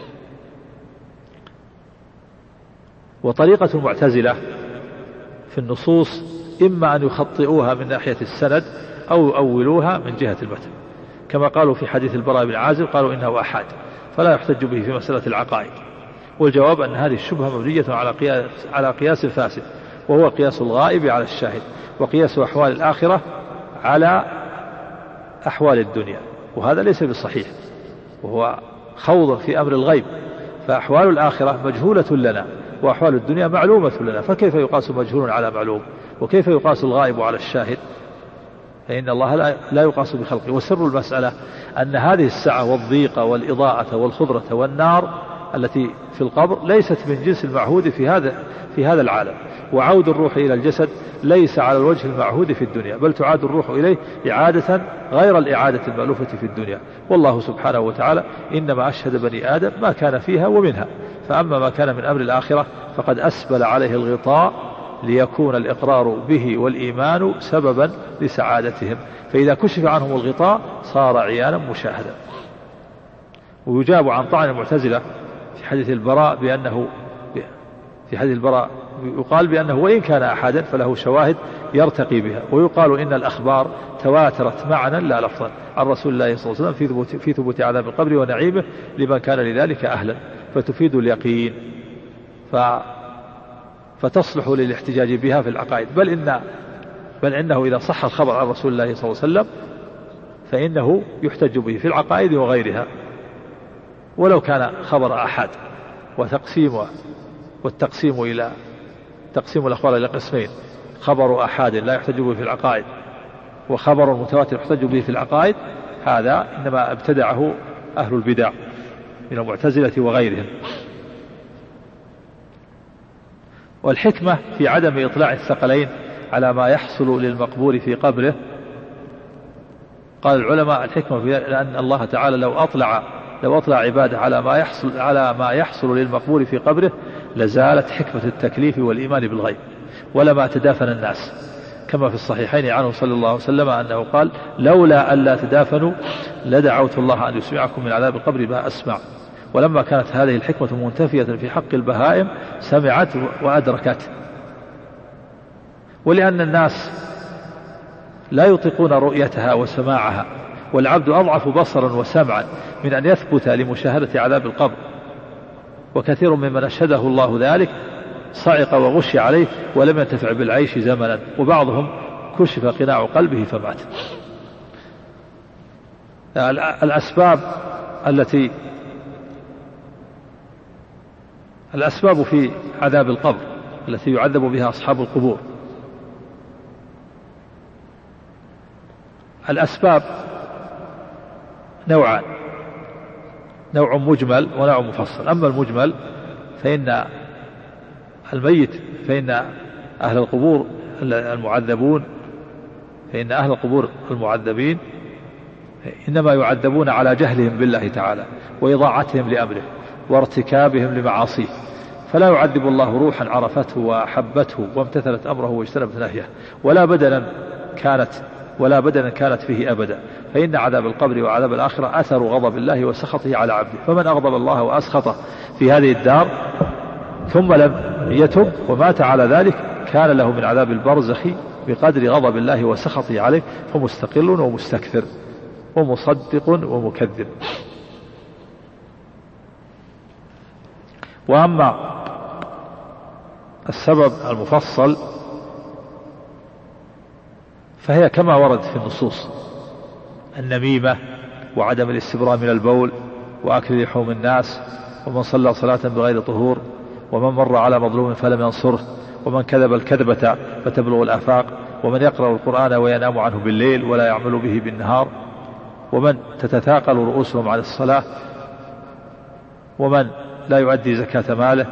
وطريقة المعتزلة في النصوص إما أن يخطئوها من ناحية السند أو يؤولوها من جهة المتن، كما قالوا في حديث البراء بن عازب قالوا إنه أحاد فلا يحتج به في مسألة العقائد. والجواب أن هذه الشبهة مبنية على قياس فاسد، وهو قياس الغائب على الشاهد، وقياس أحوال الآخرة على أحوال الدنيا، وهذا ليس بالصحيح، وهو خوض في أمر الغيب، فأحوال الآخرة مجهولة لنا وأحوال الدنيا معلومة لنا، فكيف يقاس مجهول على معلوم؟ وكيف يقاس الغائب على الشاهد؟ فإن الله لا يقاس بخلقه. وسر المسألة أن هذه السعة والضيق والإضاءة والخضرة والنار التي في القبر ليست من جنس المعهود في هذا العالم، وعود الروح إلى الجسد ليس على الوجه المعهود في الدنيا، بل تعاد الروح إليه إعادة غير الإعادة المألوفة في الدنيا. والله سبحانه وتعالى إنما أشهد بني آدم ما كان فيها ومنها، فأما ما كان من أمر الآخرة فقد أسبل عليه الغطاء ليكون الإقرار به والإيمان سببا لسعادتهم، فإذا كشف عنهم الغطاء صار عيانا مشاهدا. ويجاب عن طعن المعتزلة في حديث البراء يقال بأنه وإن كان أحدا فله شواهد يرتقي بها، ويقال إن الأخبار تواترت معنى لا لفظا عن رسول الله صلى الله عليه وسلم في ثبوت عذاب القبر ونعيمه لمن كان لذلك أهلا، فتفيد اليقين فتصلح للاحتجاج بها في العقائد، بل إنه إذا صح الخبر عن رسول الله صلى الله عليه وسلم فإنه يحتج به في العقائد وغيرها، ولو كان خبر أحد. والتقسيم إلى تقسيم الأخبار إلى قسمين: خبر أحد لا يحتج به في العقائد، وخبر متواتر يحتج به في العقائد، هذا إنما ابتدعه أهل البدع من المعتزلة وغيرهم. والحكمة في عدم إطلاع الثقلين على ما يحصل للمقبور في قبره، قال العلماء الحكمة في أن الله تعالى لو أطلع لو أطلع عباده على ما يحصل للمقبور في قبره لزالت حكمة التكليف والإيمان بالغيب ولما تدافن الناس، كما في الصحيحين عنه صلى الله عليه وسلم أنه قال: لولا ألا تدافنوا لدعوت الله أن يسمعكم من عذاب القبر ما أسمع. ولما كانت هذه الحكمة منتفية في حق البهائم سمعت وأدركت. ولأن الناس لا يطيقون رؤيتها وسماعها، والعبد أضعف بصرا وسمعا من أن يثبت لمشاهدة عذاب القبر، وكثير ممن أشهده الله ذلك صعق وغشي عليه ولم ينتفع بالعيش زمنا، وبعضهم كشف قناع قلبه فمات. الأسباب في عذاب القبر التي يعذب بها أصحاب القبور. الأسباب نوعان: نوع مجمل ونوع مفصل. أما المجمل فإن أهل القبور المعذبون المعذبين إنما يعذبون على جهلهم بالله تعالى وإضاعتهم لأمره وارتكابهم لمعاصيه، فلا يعذب الله روحا عرفته وأحبته وامتثلت أمره واجتنبت نهيه ولا بدنا كانت فيه أبدا. فإن عذاب القبر وعذاب الآخرة أثر غضب الله وسخطه على عبده، فمن أغضب الله وأسخطه في هذه الدار ثم لم يتب ومات على ذلك كان له من عذاب البرزخ بقدر غضب الله وسخطه عليه، فمستقل ومستكثر ومصدق ومكذب. وأما السبب المفصل فهي كما ورد في النصوص: النميمة وعدم الاستبراء من البول وأكل لحوم الناس، ومن صلى صلاة بغير طهور، ومن مر على مظلوم فلم ينصره، ومن كذب الكذبة فتبلغ الآفاق، ومن يقرأ القرآن وينام عنه بالليل ولا يعمل به بالنهار، ومن تتثاقل رؤوسهم عن الصلاة، ومن لا يؤدي زكاة ماله،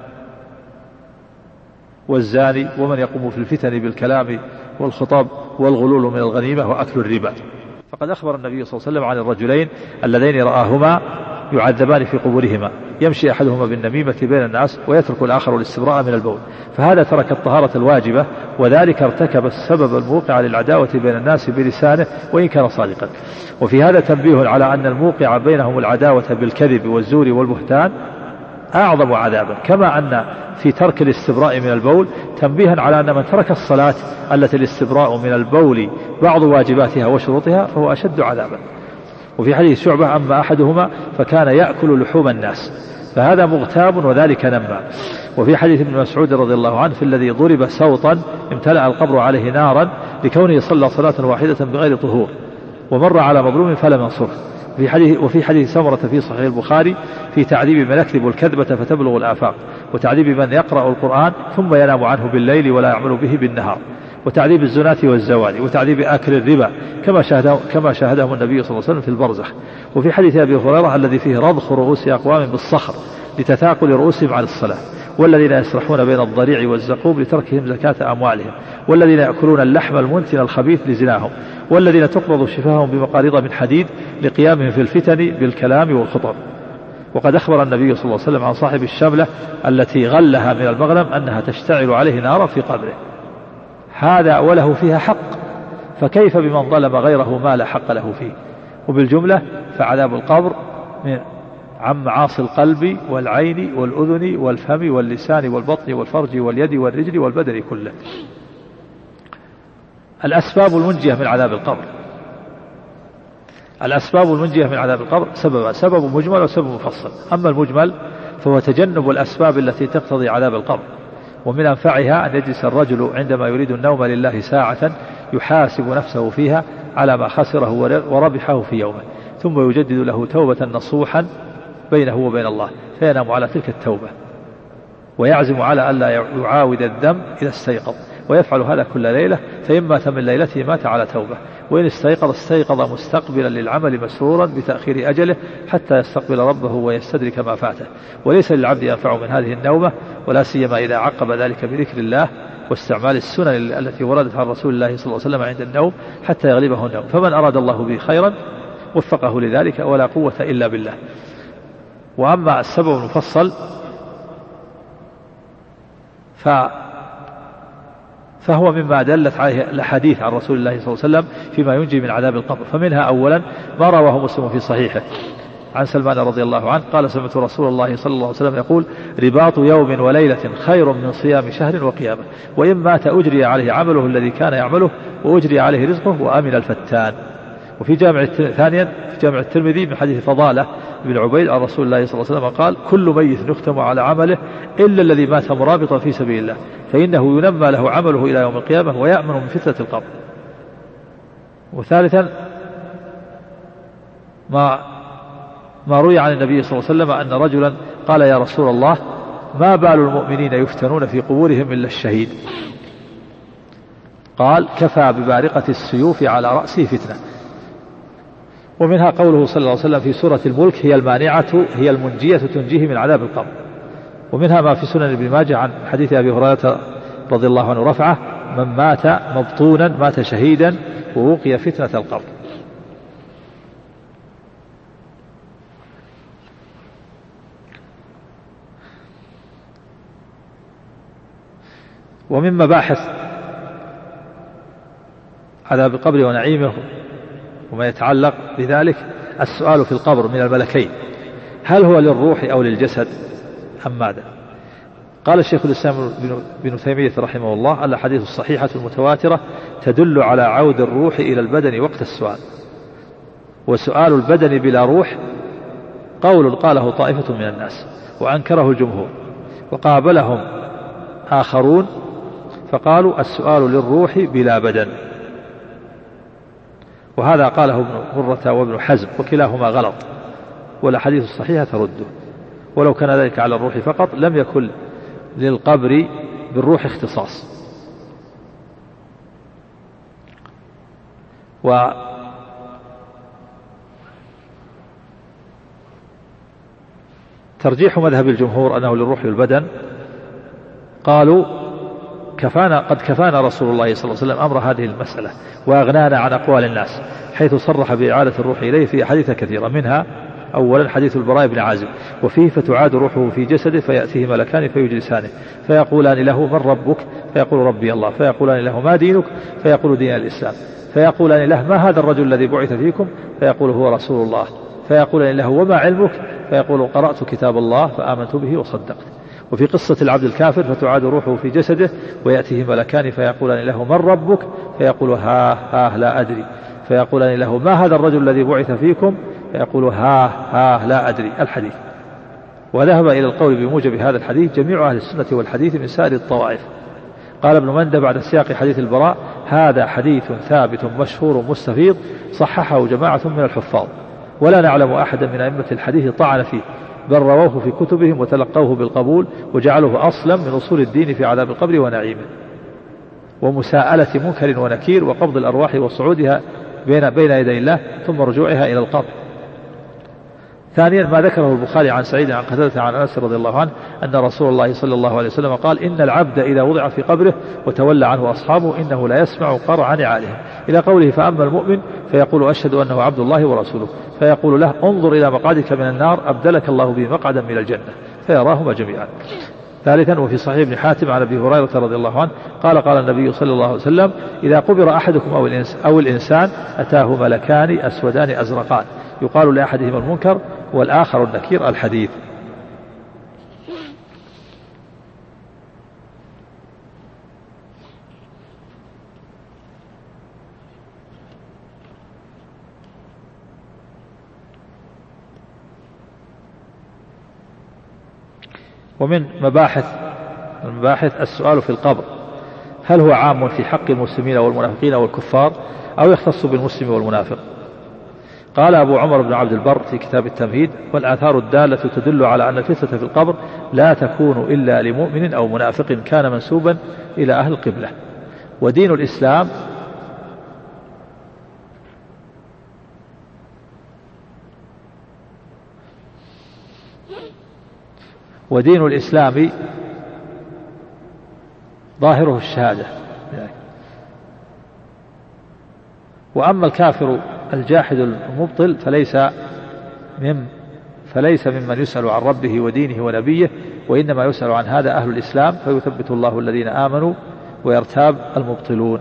والزاني، ومن يقوم في الفتن بالكلام والخطاب والغلول من الغنيمة وأكل الربا. فقد أخبر النبي صلى الله عليه وسلم عن الرجلين اللذين رآهما يعذبان في قبورهما: يمشي أحدهما بالنميمة بين الناس ويترك الآخر الاستبراء من البول، فهذا ترك الطهارة الواجبة، وذلك ارتكب السبب الموقع للعداوة بين الناس بلسانه وإن كان صادقا. وفي هذا تنبيه على أن الموقع بينهم العداوة بالكذب والزور والبهتان أعظم عذابا، كما أن في ترك الاستبراء من البول تنبيها على أن من ترك الصلاة التي الاستبراء من البول بعض واجباتها وشروطها فهو أشد عذابا. وفي حديث شعبة: أما أحدهما فكان يأكل لحوم الناس، فهذا مغتاب وذلك نمى. وفي حديث ابن مسعود رضي الله عنه: في الذي ضرب سوطا امتلأ القبر عليه نارا لكونه صلى صلاة واحدة بغير طهور ومر على مظلوم فلم ينصره. وفي حديث سمرة في صحيح البخاري: في تعذيب من يكذب الكذبة فتبلغ الآفاق، وتعذيب من يقرأ القرآن ثم ينام عنه بالليل ولا يعمل به بالنهار، وتعذيب الزناة والزواني، وتعذيب آكل الربا كما شاهده النبي صلى الله عليه وسلم في البرزخ. وفي حديث أبي هريرة الذي فيه رضخ رؤوس أقوام بالصخر لتثاقل رؤوسهم عن الصلاة، والذين يسرحون بين الضريع والزقوم لتركهم زكاة أموالهم، والذين يأكلون اللحم المنتن الخبيث لزناهم، والذين تقبض شفاههم بمقاريض من حديد لقيامهم في الفتن بالكلام والخطب. وقد أخبر النبي صلى الله عليه وسلم عن صاحب الشملة التي غلها من المغنم أنها تشتعل عليه نارا في قبره، هذا وله فيها حق، فكيف بمن ظلم غيره ما لا حق له فيه؟ وبالجملة فعذاب القبر عن معاصي القلب والعين والأذن والفم واللسان والبطن والفرج واليد والرجل والبدن كله. الأسباب المنجية من عذاب القبر. الأسباب المنجية من عذاب القبر سبب مجمل وسبب مفصل. أما المجمل فهو تجنب الأسباب التي تقتضي عذاب القبر، ومن أنفعها أن يجلس الرجل عندما يريد النوم لله ساعة يحاسب نفسه فيها على ما خسره وربحه في يومه، ثم يجدد له توبة نصوحا بينه وبين الله، فينام على تلك التوبة ويعزم على ألا يعاود الذنب إذا استيقظ، ويفعل هذا كل ليلة، فإن مات من ليلته مات على توبة، وإن استيقظ مستقبلا للعمل مسرورا بتأخير أجله حتى يستقبل ربه ويستدرك ما فاته. وليس للعبد ينفع من هذه النومة، ولا سيما إذا عقب ذلك بذكر الله واستعمال السنن التي وردت عن رسول الله صلى الله عليه وسلم عند النوم حتى يغلبه النوم. فمن أراد الله به خيرا وفقه لذلك ولا قوة إلا بالله. وأما السبب المفصل فهو مما دلت عليه الأحاديث عن رسول الله صلى الله عليه وسلم فيما ينجي من عذاب القبر. فمنها أولا ما رواه مسلم في صحيحه عن سلمان رضي الله عنه قال سمعت رسول الله صلى الله عليه وسلم يقول رباط يوم وليلة خير من صيام شهر وقيامه، وإن مات أجري عليه عمله الذي كان يعمله وأجري عليه رزقه وأمن الفتان. وفي ثانيا في جامع الترمذي من حديث فضالة بن عبيد عن رسول الله صلى الله عليه وسلم قال كل ميت يختم على عمله إلا الذي مات مرابطا في سبيل الله فإنه ينمى له عمله إلى يوم القيامة ويأمن من فتنة القبر. وثالثا ما روي عن النبي صلى الله عليه وسلم أن رجلا قال يا رسول الله ما بال المؤمنين يفتنون في قبورهم إلا الشهيد؟ قال كفى ببارقة السيوف على رأسه فتنة. ومنها قوله صلى الله عليه وسلم في سورة الملك هي المانعة هي المنجية تنجيه من عذاب القبر. ومنها ما في سنن ابن ماجه عن حديث أبي هريرة رضي الله عنه رفعه من مات مبطونا مات شهيدا ووقي فتنة القبر. ومن مباحث عذاب القبر ونعيمه وما يتعلق بذلك السؤال في القبر من الملكين هل هو للروح أو للجسد أم ماذا؟ قال الشيخ الإسلام بن تيمية رحمه الله الأحاديث الصحيحة المتواترة تدل على عود الروح إلى البدن وقت السؤال، وسؤال البدن بلا روح قول قاله طائفة من الناس وأنكره الجمهور، وقابلهم آخرون فقالوا السؤال للروح بلا بدن، وهذا قاله ابن مرة وابن حزم وكلاهما غلط، والأحاديث الصحيحة ترده. ولو كان ذلك على الروح فقط لم يكن للقبر بالروح اختصاص. وترجيح مذهب الجمهور أنه للروح والبدن قالوا قد كفانا رسول الله صلى الله عليه وسلم أمر هذه المسألة وأغنانا عن أقوال الناس حيث صرح بإعادة الروح إليه في أحاديث كثيرة، منها أولا حديث البراء بن عازب وفيه فتعاد روحه في جسده فيأتيه ملكان فيجلسانه فيقولان له من ربك فيقول ربي الله، فيقولان له ما دينك فيقول دين الإسلام، فيقولان له ما هذا الرجل الذي بعث فيكم فيقول هو رسول الله، فيقولان له وما علمك فيقول قرأت كتاب الله فآمنت به وصدقت. وفي قصة العبد الكافر فتعاد روحه في جسده ويأتيه ملكان فيقولان له من ربك فيقول ها لا أدري، فيقولان له ما هذا الرجل الذي بعث فيكم فيقول ها لا أدري الحديث. وذهب إلى القول بموجب هذا الحديث جميع أهل السنة والحديث من سائر الطوائف. قال ابن مندى بعد سياق حديث البراء هذا حديث ثابت مشهور مستفيض صححه جماعة من الحفاظ ولا نعلم أحدا من أئمة الحديث طعن فيه، بل رووه في كتبهم وتلقوه بالقبول وجعلوه أصلا من أصول الدين في عذاب القبر ونعيمه ومساءلة منكر ونكير وقبض الأرواح وصعودها بين يدي الله ثم رجوعها إلى القبر. ثانيا ما ذكره البخاري عن سعيد عن قتادة عن أنس رضي الله عنه أن رسول الله صلى الله عليه وسلم قال إن العبد إذا وضع في قبره وتولى عنه أصحابه إنه لا يسمع قرع نعالهم إلى قوله فأما المؤمن فيقول أشهد أنه عبد الله ورسوله فيقول له انظر إلى مقعدك من النار أبدلك الله به مقعدا من الجنة فيراهما جميعا. ثالثا وفي صحيح ابن حاتم عن أبي هريرة رضي الله عنه قال النبي صلى الله عليه وسلم إذا قبر أحدكم أو الإنسان أتاه ملكان أسودان أزرقان يقال لأحدهما المنكر والآخر النكير الحديث. ومن المباحث السؤال في القبر هل هو عام في حق المسلمين والمنافقين والكفار أو يختص بالمسلم والمنافق؟ قال أبو عمر بن عبد البر في كتاب التمهيد والآثار الدالة تدل على أن الفتنة في القبر لا تكون إلا لمؤمن أو منافق كان منسوبا إلى أهل القبلة. ودين الإسلام ظاهره الشهادة. وأما الكافر الجاحد المبطل فليس ممن يسأل عن ربه ودينه ونبيه، وإنما يسأل عن هذا أهل الإسلام فيثبت الله الذين آمنوا ويرتاب المبطلون.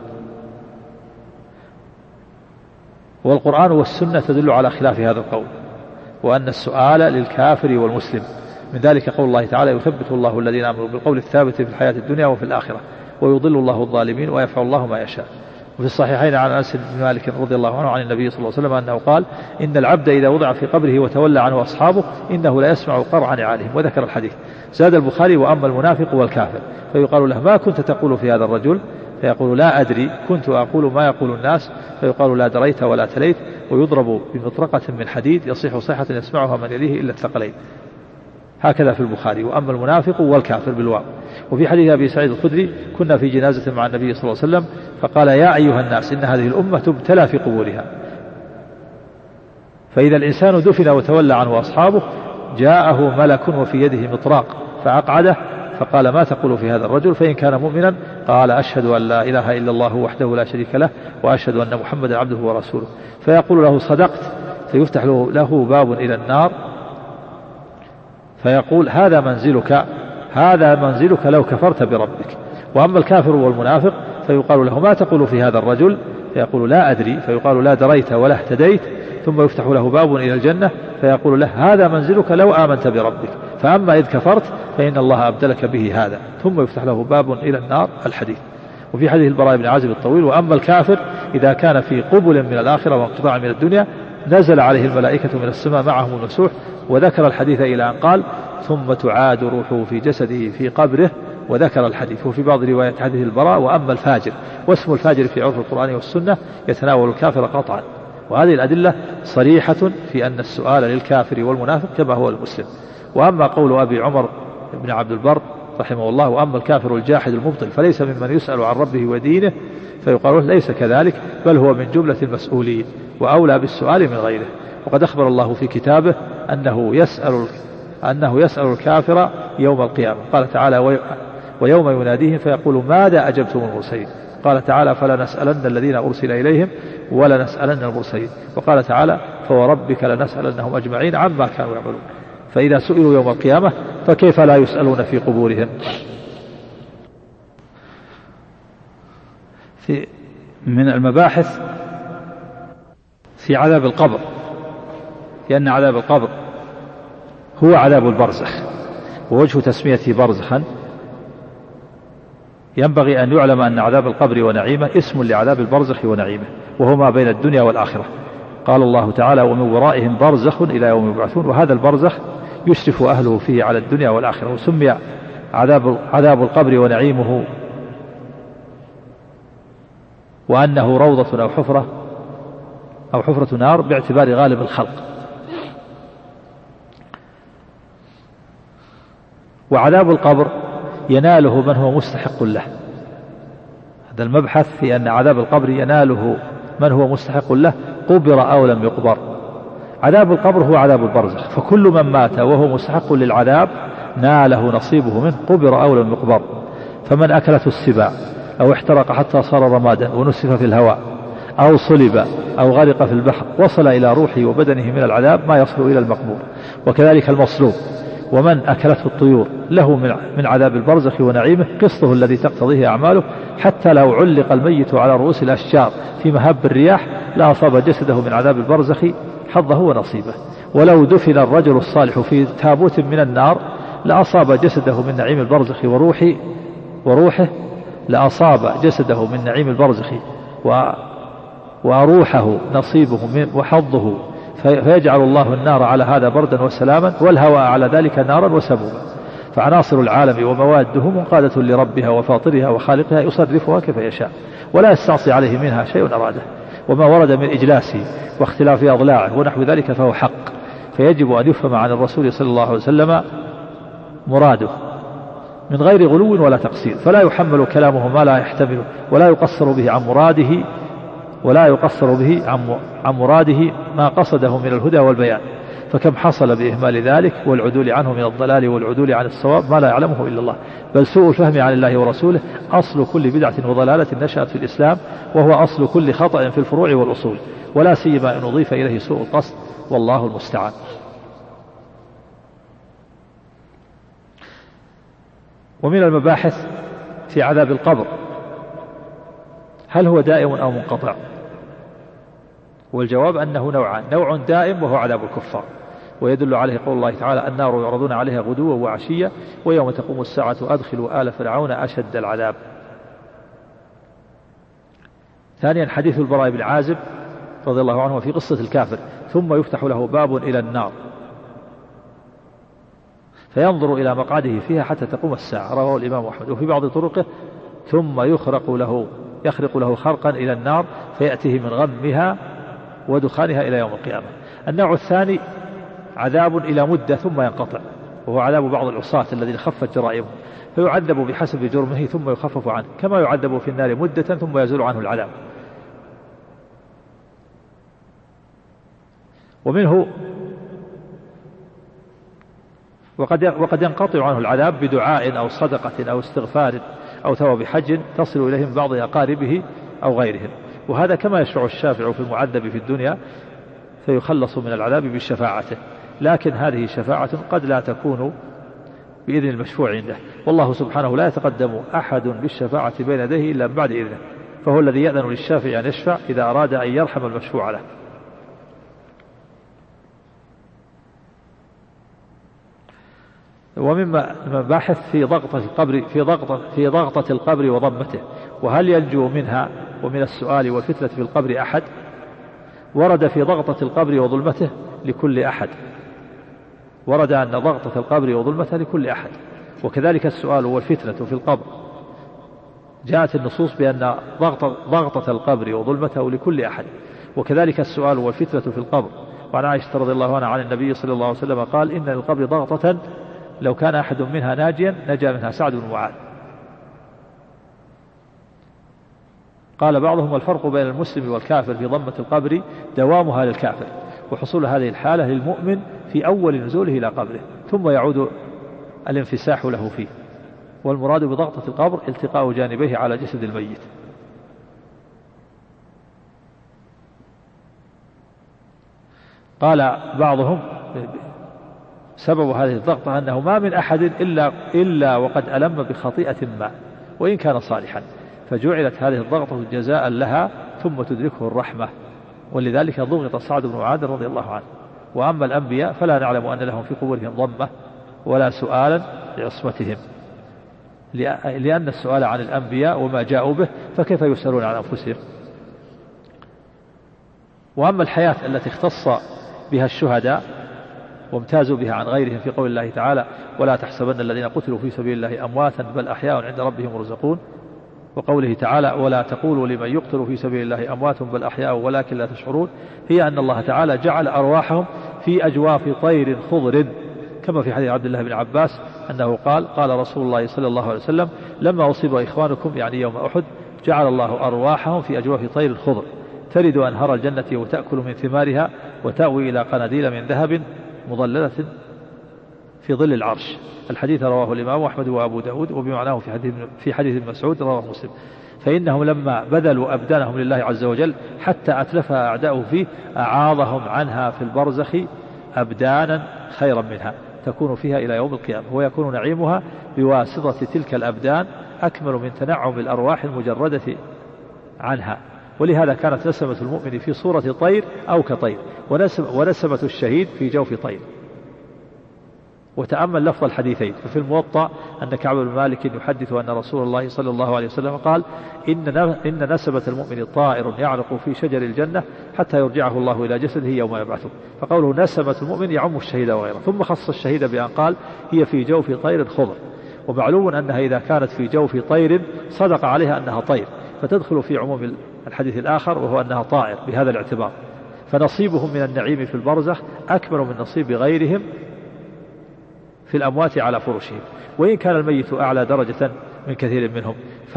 والقرآن والسنة تدل على خلاف هذا القول، وأن السؤال للكافر والمسلم، من ذلك قول الله تعالى يثبت الله الذين آمنوا بالقول الثابت في الحياة الدنيا وفي الآخرة ويضل الله الظالمين ويفعل الله ما يشاء. وفي الصحيحين عن أنس بن مالك رضي الله عنه عن النبي صلى الله عليه وسلم أنه قال إن العبد إذا وضع في قبره وتولى عنه أصحابه إنه لا يسمع قرع نعالهم، وذكر الحديث. زاد البخاري وأما المنافق والكافر فيقال له ما كنت تقول في هذا الرجل؟ فيقول لا أدري، كنت أقول ما يقول الناس. فيقال لا دريت ولا تليت، ويضرب بمطرقة من حديد يصيح صيحة يسمعها من يليه إلا الثقلين. هكذا في البخاري. وأما المنافق والكافر بالواو. وفي حديث أبي سعيد الخدري كنا في جنازة مع النبي صلى الله عليه وسلم فقال يا أيها الناس إن هذه الأمة تبتلى في قبورها، فإذا الإنسان دفن وتولى عنه أصحابه جاءه ملك وفي يده مطراق فأقعده فقال ما تقول في هذا الرجل؟ فإن كان مؤمنا قال أشهد أن لا إله إلا الله وحده لا شريك له وأشهد أن محمدا عبده ورسوله، فيقول له صدقت، فيفتح له باب إلى النار فيقول هذا منزلك لو كفرت بربك. وأما الكافر والمنافق فيقال له ما تقول في هذا الرجل؟ فيقول لا أدري، فيقال لا دريت ولا اهتديت، ثم يفتح له باب إلى الجنة فيقول له هذا منزلك لو آمنت بربك، فأما إذ كفرت فإن الله أبدلك به هذا، ثم يفتح له باب إلى النار. الحديث. وفي حديث البراء بن عازب الطويل وأما الكافر إذا كان في قبل من الآخرة وانقطاع من الدنيا نزل عليه الملائكة من السماء معهم المسوح، وذكر الحديث إلى أن قال ثم تعاد روحه في جسده في قبره، وذكر الحديث. وفي بعض روايات حديث البراء وأما الفاجر، واسم الفاجر في عرف القرآن والسنة يتناول الكافر قطعا. وهذه الأدلة صريحة في أن السؤال للكافر والمنافق كما هو المسلم. وأما قول أبي عمر بن عبد البر رحمه الله وأما الكافر الجاحد المبطل فليس ممن يسأل عن ربه ودينه، فيقال ليس كذلك، بل هو من جملة المسؤولين وأولى بالسؤال من غيره. وقد أخبر الله في كتابه أنه يسأل الكافر يوم القيامة. قال تعالى ويوم يناديهم فيقول ماذا أجبتم المرسلين؟ قال تعالى فلنسألن الذين أرسل إليهم ولنسألن المرسلين. وقال تعالى فوربك لنسألنهم أجمعين عما كانوا يعملون. فإذا سئلوا يوم القيامة فكيف لا يسألون في قبورهم؟ من المباحث في عذاب القبر، لأن عذاب القبر هو عذاب البرزخ، ووجه تسميته برزخا ينبغي أن يعلم أن عذاب القبر ونعيمه اسم لعذاب البرزخ ونعيمه، وهو ما بين الدنيا والآخرة. قال الله تعالى ومن ورائهم برزخ إلى يوم يبعثون، وهذا البرزخ يشرف أهله فيه على الدنيا والآخرة. وسمي عذاب القبر ونعيمه وأنه روضة أو حفرة نار باعتبار غالب الخلق. وعذاب القبر يناله من هو مستحق له. هذا المبحث في أن عذاب القبر يناله من هو مستحق له قبر أو لم يقبر. عذاب القبر هو عذاب البرزخ، فكل من مات وهو مستحق للعذاب ناله نصيبه منه قبر أو لم يقبر. فمن أكلته السباع أو احترق حتى صار رمادا ونسف في الهواء أو صلب أو غرق في البحر وصل إلى روحه وبدنه من العذاب ما يصل إلى المقبور. وكذلك المصلوب. ومن أكلته الطيور له من عذاب البرزخ ونعيمه قسطه الذي تقتضيه أعماله، حتى لو علق الميت على رؤوس الأشجار في مهب الرياح لأصاب جسده من عذاب البرزخ حظه ونصيبه. ولو دفن الرجل الصالح في تابوت من النار لأصاب جسده من نعيم البرزخ وروحه لأصاب جسده من نعيم البرزخ وروحه نصيبه وحظه، فيجعل الله النار على هذا بردا وسلاما والهواء على ذلك نارا وسموما. فعناصر العالم ومواده منقادة لربها وفاطرها وخالقها يصرفها كيف يشاء ولا يستعصي عليه منها شيء أراده. وما ورد من إجلاسه واختلاف أضلاعه ونحو ذلك فهو حق، فيجب أن يفهم عن الرسول صلى الله عليه وسلم مراده من غير غلو ولا تقصير، فلا يحمل كلامه ما لا يحتمله ولا يقصر به عن مراده ما قصده من الهدى والبيان. فكم حصل بإهمال ذلك والعدول عنه من الضلال والعدول عن الصواب ما لا يعلمه إلا الله. بل سوء الفهم عن الله ورسوله أصل كل بدعة وضلالة نشأت في الإسلام، وهو أصل كل خطأ في الفروع والأصول. ولا سيما إن أضيف إليه سوء القصد، والله المستعان. ومن المباحث في عذاب القبر هل هو دائم أو منقطع؟ والجواب أنه نوعان: نوع دائم وهو عذاب الكفار، ويدل عليه قول الله تعالى: النار يعرضون عليها غدوا وعشيا ويوم تقوم الساعة أدخلوا آل فرعون أشد العذاب. ثانيا حديث البراء بن عازب رضي الله عنه في قصة الكافر: ثم يفتح له باب إلى النار فينظر إلى مقعده فيها حتى تقوم الساعة، رواه الإمام أحمد. وفي بعض طرقه: ثم يخرق له خرقا إلى النار فيأتيه من غمها ودخانها إلى يوم القيامة. النوع الثاني عذاب إلى مدة ثم ينقطع، وهو عذاب بعض العصاة الذين خفت جرائمهم، فيعذب بحسب جرمه ثم يخفف عنه، كما يعذب في النار مدة ثم يزول عنه العذاب. ومنه وقد ينقطع عنه العذاب بدعاء أو صدقة أو استغفار أو ثواب حج تصل إليهم بعض أقاربه أو غيرهم، وهذا كما يشرع الشافع في المعذب في الدنيا فيخلص من العذاب بشفاعته، لكن هذه شفاعة قد لا تكون بإذن المشفوع عنده، والله سبحانه لا يتقدم أحد بالشفاعة بين يديه إلا بعد إذنه، فهو الذي يأذن للشافع أن يشفع إذا أراد أن يرحم المشفوع له. ومما المباحث في ضغطة القبر وضمته، وهل ينجو منها ومن السؤال والفتنة في القبر أحد؟ ورد في ضغطة القبر وظلمته لكل أحد، ورد أن ضغطة القبر وظلمته لكل أحد، وكذلك السؤال والفتنة في القبر جاءت النصوص بأن ضغطة القبر وظلمته لكل أحد، وكذلك السؤال والفتنة في القبر. وعن عائشة رضي الله عنها عن النبي صلى الله عليه وسلم قال: إن للقبر ضغطة لو كان أحد منها ناجيا نجا منها سعد بن معاذ. قال بعضهم: الفرق بين المسلم والكافر في ضمة القبر دوامها للكافر، وحصول هذه الحالة للمؤمن في أول نزوله إلى قبره، ثم يعود الانفساح له فيه. والمراد بضغطة القبر التقاء جانبيه على جسد الميت. قال بعضهم: سبب هذه الضغطة أنه ما من أحد إلا وقد ألم بخطيئة ما وإن كان صالحا، فجعلت هذه الضغطة جزاء لها ثم تدركه الرحمة، ولذلك ضغط سعد بن معاذ رضي الله عنه. وأما الأنبياء فلا نعلم أن لهم في قبورهم ضمة ولا سؤالا لعصمتهم، لأن السؤال عن الأنبياء وما جاءوا به فكيف يسألون عن أنفسهم. وأما الحياة التي اختص بها الشهداء وامتازوا بها عن غيرهم في قول الله تعالى: ولا تحسبن الذين قتلوا في سبيل الله أمواتا بل أحياء عند ربهم يرزقون، وقوله تعالى: ولا تقولوا لمن يقتل في سبيل الله أموات بل أحياء ولكن لا تشعرون، هي أن الله تعالى جعل أرواحهم في أجواف طير خضر، كما في حديث عبد الله بن عباس أنه قال رسول الله صلى الله عليه وسلم: لما أصيب إخوانكم يعني يوم أحد جعل الله أرواحهم في أجواف طير خضر ترد أنهار الجنة وتأكل من ثمارها وتأوي إلى قناديل من ذهب مظللة في ظل العرش. الحديث رواه الإمام أحمد وأبو داود، وبمعناه في حديث مسعود رواه مسلم. فإنهم لما بذلوا أبدانهم لله عز وجل حتى أتلفها أعداؤه فيه أعاضهم عنها في البرزخ أبدانا خيرا منها تكون فيها إلى يوم القيامة، ويكون نعيمها بواسطة تلك الأبدان أكمل من تنعم الأرواح المجردة عنها. ولهذا كانت نسمة المؤمن في صورة طير أو كطير، ونسمة الشهيد في جوف طير. وتأمل لفظ الحديثين. ففي الموطأ أن كعب بن مالك يحدث أن رسول الله صلى الله عليه وسلم قال: إن نسمة المؤمن طائر يعلق في شجر الجنة حتى يرجعه الله إلى جسده يوم يبعثه. فقوله نسمة المؤمن يعم الشهيد وغيره، ثم خص الشهيد بأن قال: هي في جوف طير خضر. ومعلوم أنها إذا كانت في جوف طير صدق عليها أنها طير، فتدخل في عموم الحديث الآخر وهو أنها طائر بهذا الاعتبار. فنصيبهم من النعيم في البرزخ أكبر من نصيب غيرهم في الأموات على فرشهم، وإن كان الميت أعلى درجة من كثير منهم.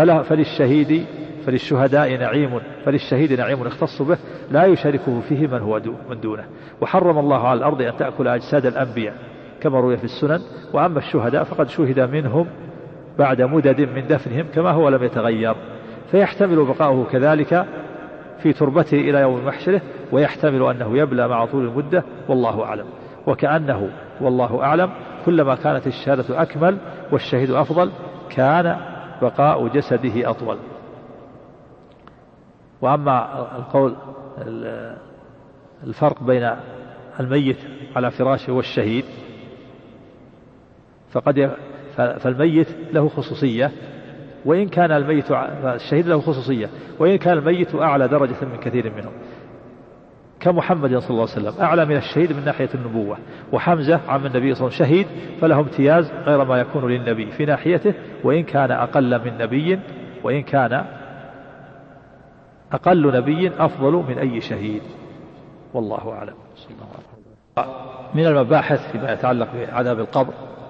فللشهيد نعيم يختص به لا يشاركه فيه من دونه. وحرم الله على الأرض أن تأكل أجساد الأنبياء كما روي في السنن. وأما الشهداء فقد شهد منهم بعد مدد من دفنهم كما هو لم يتغير، فيحتمل بقاؤه كذلك في تربته إلى يوم محشره، ويحتمل أنه يبلى مع طول المدة، والله أعلم. وكأنه والله أعلم كلما كانت الشهادة أكمل والشهيد أفضل كان بقاء جسده أطول. وأما القول الفرق بين الميت على فراشه والشهيد، فالميت له خصوصية، وإن كان الميت الشهيد له خصوصية، وإن كان الميت أعلى درجة من كثير منهم، كمحمد صلى الله عليه وسلم أعلى من الشهيد من ناحية النبوة، وحمزة عم النبي صلى الله عليه وسلم شهيد، فله امتياز غير ما يكون للنبي في ناحيته، وإن كان أقل من نبي، وإن كان أقل نبي أفضل من أي شهيد، والله أعلم. من المباحث فيما يتعلق بعذاب القبر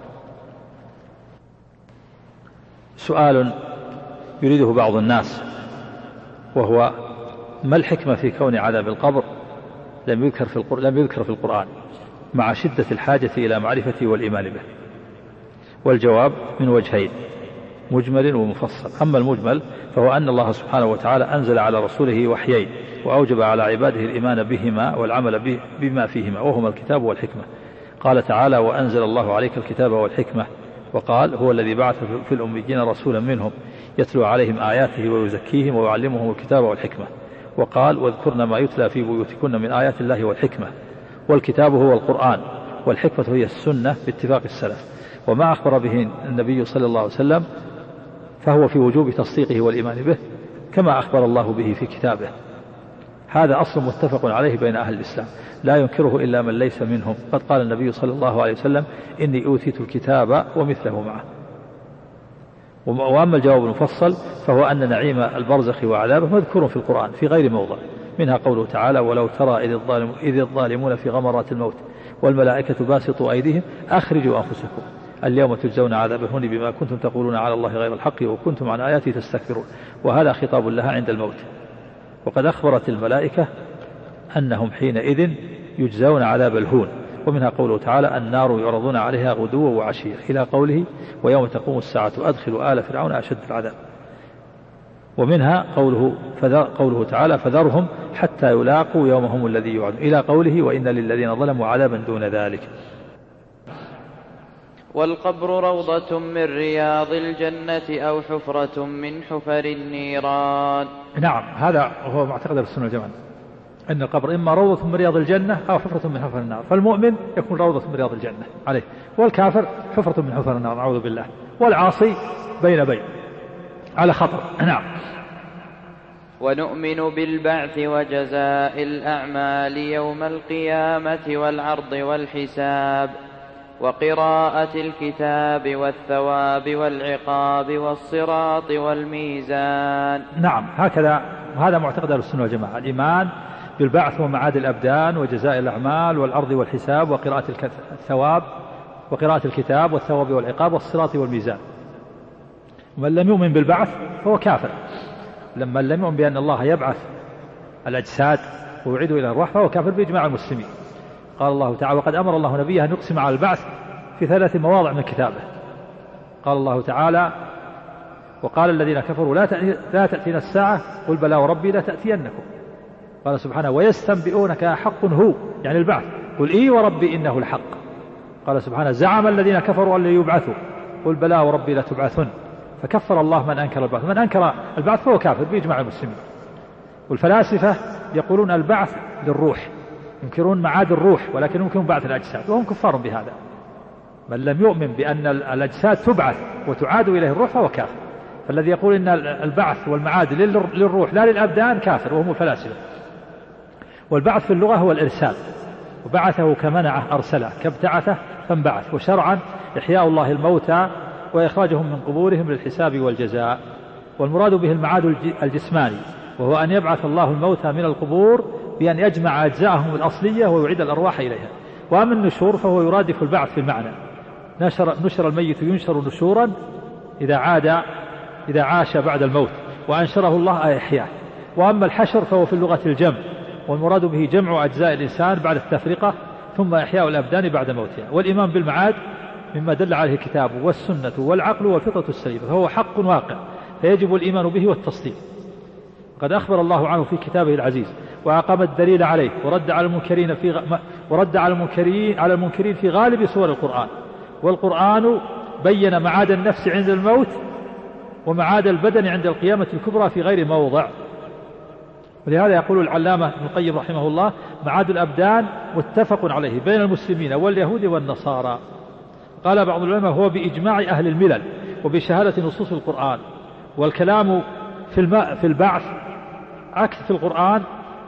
سؤال يريده بعض الناس، وهو: ما الحكمة في كون عذاب القبر لم يذكر في القرآن مع شدة الحاجة إلى معرفته والإيمان به؟ والجواب من وجهين: مجمل ومفصل. أما المجمل فهو أن الله سبحانه وتعالى أنزل على رسوله وحيين، وأوجب على عباده الإيمان بهما والعمل بما فيهما، وهما الكتاب والحكمة. قال تعالى: وأنزل الله عليك الكتاب والحكمة. وقال: هو الذي بعث في الأميين رسولا منهم يتلو عليهم آياته ويزكيهم ويعلمهم الكتاب والحكمة. وقال: واذكرن ما يتلى في بيوتكن من آيات الله والحكمة. والكتاب هو القرآن، والحكمة هي السنة باتفاق السلف. وما أخبر به النبي صلى الله عليه وسلم فهو في وجوب تصديقه والإيمان به كما أخبر الله به في كتابه. هذا أصل متفق عليه بين أهل الإسلام لا ينكره إلا من ليس منهم. قد قال النبي صلى الله عليه وسلم: إني أوتيت الكتاب ومثله معه. وأما الجواب المفصل فهو أن نعيم البرزخ وعذابه مذكور في القرآن في غير موضع، منها قوله تعالى: ولو ترى إذ الظالمون في غمرات الموت والملائكة باسطوا أيديهم أخرجوا أنفسكم اليوم تجزون عذاب الهون بما كنتم تقولون على الله غير الحق وكنتم عن آياته تستكبرون. وهذا خطاب لها عند الموت. وقد أخبرت الملائكة أنهم حينئذ يجزون عذاب الهون. ومنها قوله تعالى: النار يعرضون عليها غدوا وعشيا، إلى قوله: ويوم تقوم الساعة أدخلوا آل فرعون أشد العذاب. ومنها قوله تعالى: فذرهم حتى يلاقوا يومهم الذي يوعدون، إلى قوله: وإن للذين ظلموا عذابا دون ذلك. والقبر روضة من رياض الجنة أو حفرة من حفر النيران. نعم، هذا هو معتقد السنة والجماعة، أن القبر إما روضة من رياض الجنة أو حفرة من حفر النار. فالمؤمن يكون روضة من رياض الجنة عليه، والكافر حفرة من حفر النار نعوذ بالله، والعاصي بين على خطر. نعم. ونؤمن بالبعث وجزاء الأعمال يوم القيامة والعرض والحساب، وقراءة الكتاب والثواب والعقاب والصراط والميزان. نعم، هذا معتقد السنة والجماعة، الإيمان بالبعث ومعاد الأبدان وجزاء الأعمال والعرض والحساب وقراءة الثواب وقراءة الكتاب والثواب والعقاب والصراط والميزان. ومن لم يؤمن بالبعث فهو كافر. لما لم يؤمن بأن الله يبعث الأجساد ويعيد إلى الروح فهو كافر بإجماع المسلمين. قال الله تعالى: وقد أمر الله نبيه أن يقسم على البعث في 3 مواضع من كتابه. قال الله تعالى: وقال الذين كفروا لا تأتينا الساعة، قل بلى وربي لا تأتينكم. قال سبحانه: ويستنبئونك أحق هو، يعني البعث، قل إي وربي إنه الحق. قال سبحانه: زعم الذين كفروا أن لن يبعثوا، قل بلى وربي لا تبعثن. فكفر الله من أنكر البعث، من أنكر البعث فهو كافر بإجماع المسلمين. والفلاسفة يقولون البعث للروح، ينكرون معاد الروح ولكن يمكن بعث الأجساد، وهم كفار بهذا. من لم يؤمن بأن الأجساد تبعث وتعاد إليه الروح فهو كافر. فالذي يقول إن البعث والمعاد للروح لا للأبدان كافر، وهم الفلاسفة. والبعث في اللغة هو الإرسال، وبعثه كمنعه أرسله، كابتعثه فانبعث. وشرعا إحياء الله الموتى وإخراجهم من قبورهم للحساب والجزاء. والمراد به المعاد الجسماني، وهو أن يبعث الله الموتى من القبور بأن يجمع أجزاءهم الأصلية ويعيد الأرواح إليها. وأما النشور فهو يرادف البعث في المعنى، نشر الميت ينشر نشورا إذا عاش بعد الموت، وأنشره الله إحياء. وأما الحشر فهو في اللغة الجمع، والمراد به جمع أجزاء الإنسان بعد التفرقة ثم إحياء الأبدان بعد موتها. والإيمان بالمعاد مما دل عليه الكتاب والسنة والعقل والفطرة السليمة، فهو حق واقع، فيجب الإيمان به والتصديق. قد أخبر الله عنه في كتابه العزيز وأقام الدليل عليه ورد على المنكرين في غالب سور القرآن. والقرآن بين معاد النفس عند الموت ومعاد البدن عند القيامة الكبرى في غير موضع. ولهذا يقول العلامة ابن القيم رحمه الله: معاد الأبدان متفق عليه بين المسلمين واليهود والنصارى. قال بعض العلماء: هو بإجماع أهل الملل وبشهادة نصوص القرآن. والكلام في البعث في القرآن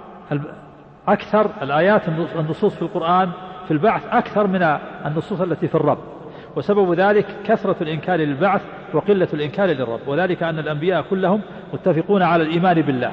أكثر الآيات النصوص في القرآن في البعث أكثر من النصوص التي في الرب، وسبب ذلك كثرة الإنكار للبعث وقلة الإنكار للرب، وذلك أن الأنبياء كلهم متفقون على الإيمان بالله،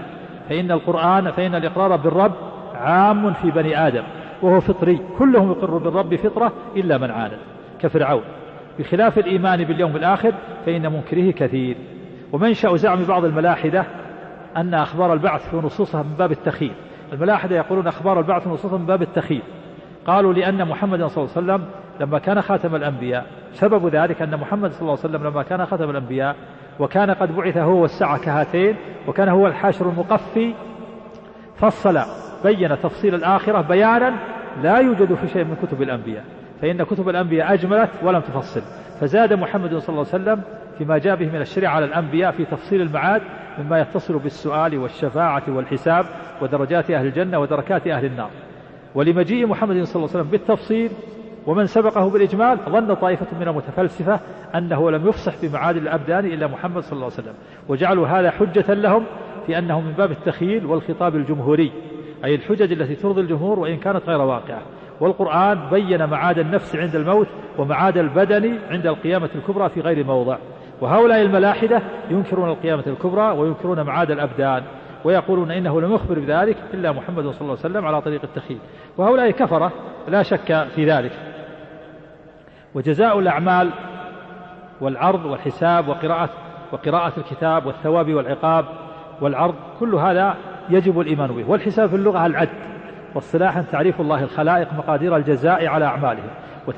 فإن الإقرار بالرب عام في بني آدم وهو فطري، كلهم يقر بالرب فطرة إلا من عاند كفرعون، بخلاف الإيمان باليوم الآخر فإن منكره كثير. ومنشأ زعم بعض الملاحدة أن أخبار البعث في نصوصها من باب التخيل. الملاحدة يقولون أخبار البعث نصوصها من باب التخيل، قالوا لأن محمد صلى الله عليه وسلم لما كان خاتم الأنبياء، سبب ذلك أن محمد صلى الله عليه وسلم لما كان خاتم الأنبياء وكان قد بعث هو والساعة كهاتين وكان هو الحاشر المقفي، فصل بين تفصيل الآخرة بيانا لا يوجد في شيء من كتب الأنبياء، فإن كتب الأنبياء أجملت ولم تفصل، فزاد محمد صلى الله عليه وسلم فيما جاء به من الشريعة على الأنبياء في تفصيل المعاد مما يتصل بالسؤال والشفاعة والحساب ودرجات أهل الجنة ودركات أهل النار. ولمجيء محمد صلى الله عليه وسلم بالتفصيل ومن سبقه بالإجمال ظن طائفة من المتفلسفة أنه لم يفصح بمعاد الأبدان إلا محمد صلى الله عليه وسلم، وجعلوا هذا حجة لهم في أنه من باب التخيل والخطاب الجمهوري، أي الحجج التي ترضي الجمهور وإن كانت غير واقعة. والقرآن بين معاد النفس عند الموت ومعاد البدن عند القيامة الكبرى في غير موضع. وهؤلاء الملاحدة ينكرون القيامة الكبرى وينكرون معاد الأبدان ويقولون إنه لم يخبر بذلك إلا محمد صلى الله عليه وسلم على طريق التخيل، وهؤلاء كفرة لا شك في ذلك. وجزاء الأعمال والعرض والحساب وقراءة الكتاب والثواب والعقاب والعرض كل هذا يجب الإيمان به. والحساب في اللغة العد، واصطلاحا تعريف الله الخلائق مقادير الجزاء على أعمالهم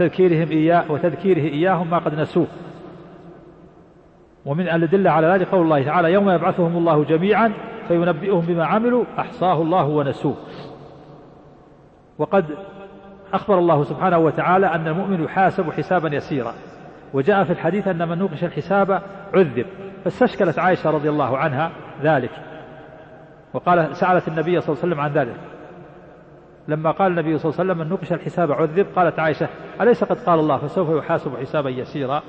وتذكيره إياهم ما قد نسوه. ومن الأدلة على ذلك قول الله تعالى: يوم يبعثهم الله جميعا فينبئهم بما عملوا أحصاه الله ونسوه. وقد أخبر الله سبحانه وتعالى أن المؤمن يحاسب حسابا يسيرا، وجاء في الحديث أن من نوقش الحساب عذب، فاستشكلت عائشة رضي الله عنها ذلك، سألت النبي صلى الله عليه وسلم عن ذلك. لما قال النبي صلى الله عليه وسلم من نوقش الحساب عذب، قالت عائشة: أليس قد قال الله فسوف يحاسب حسابا يسيرا؟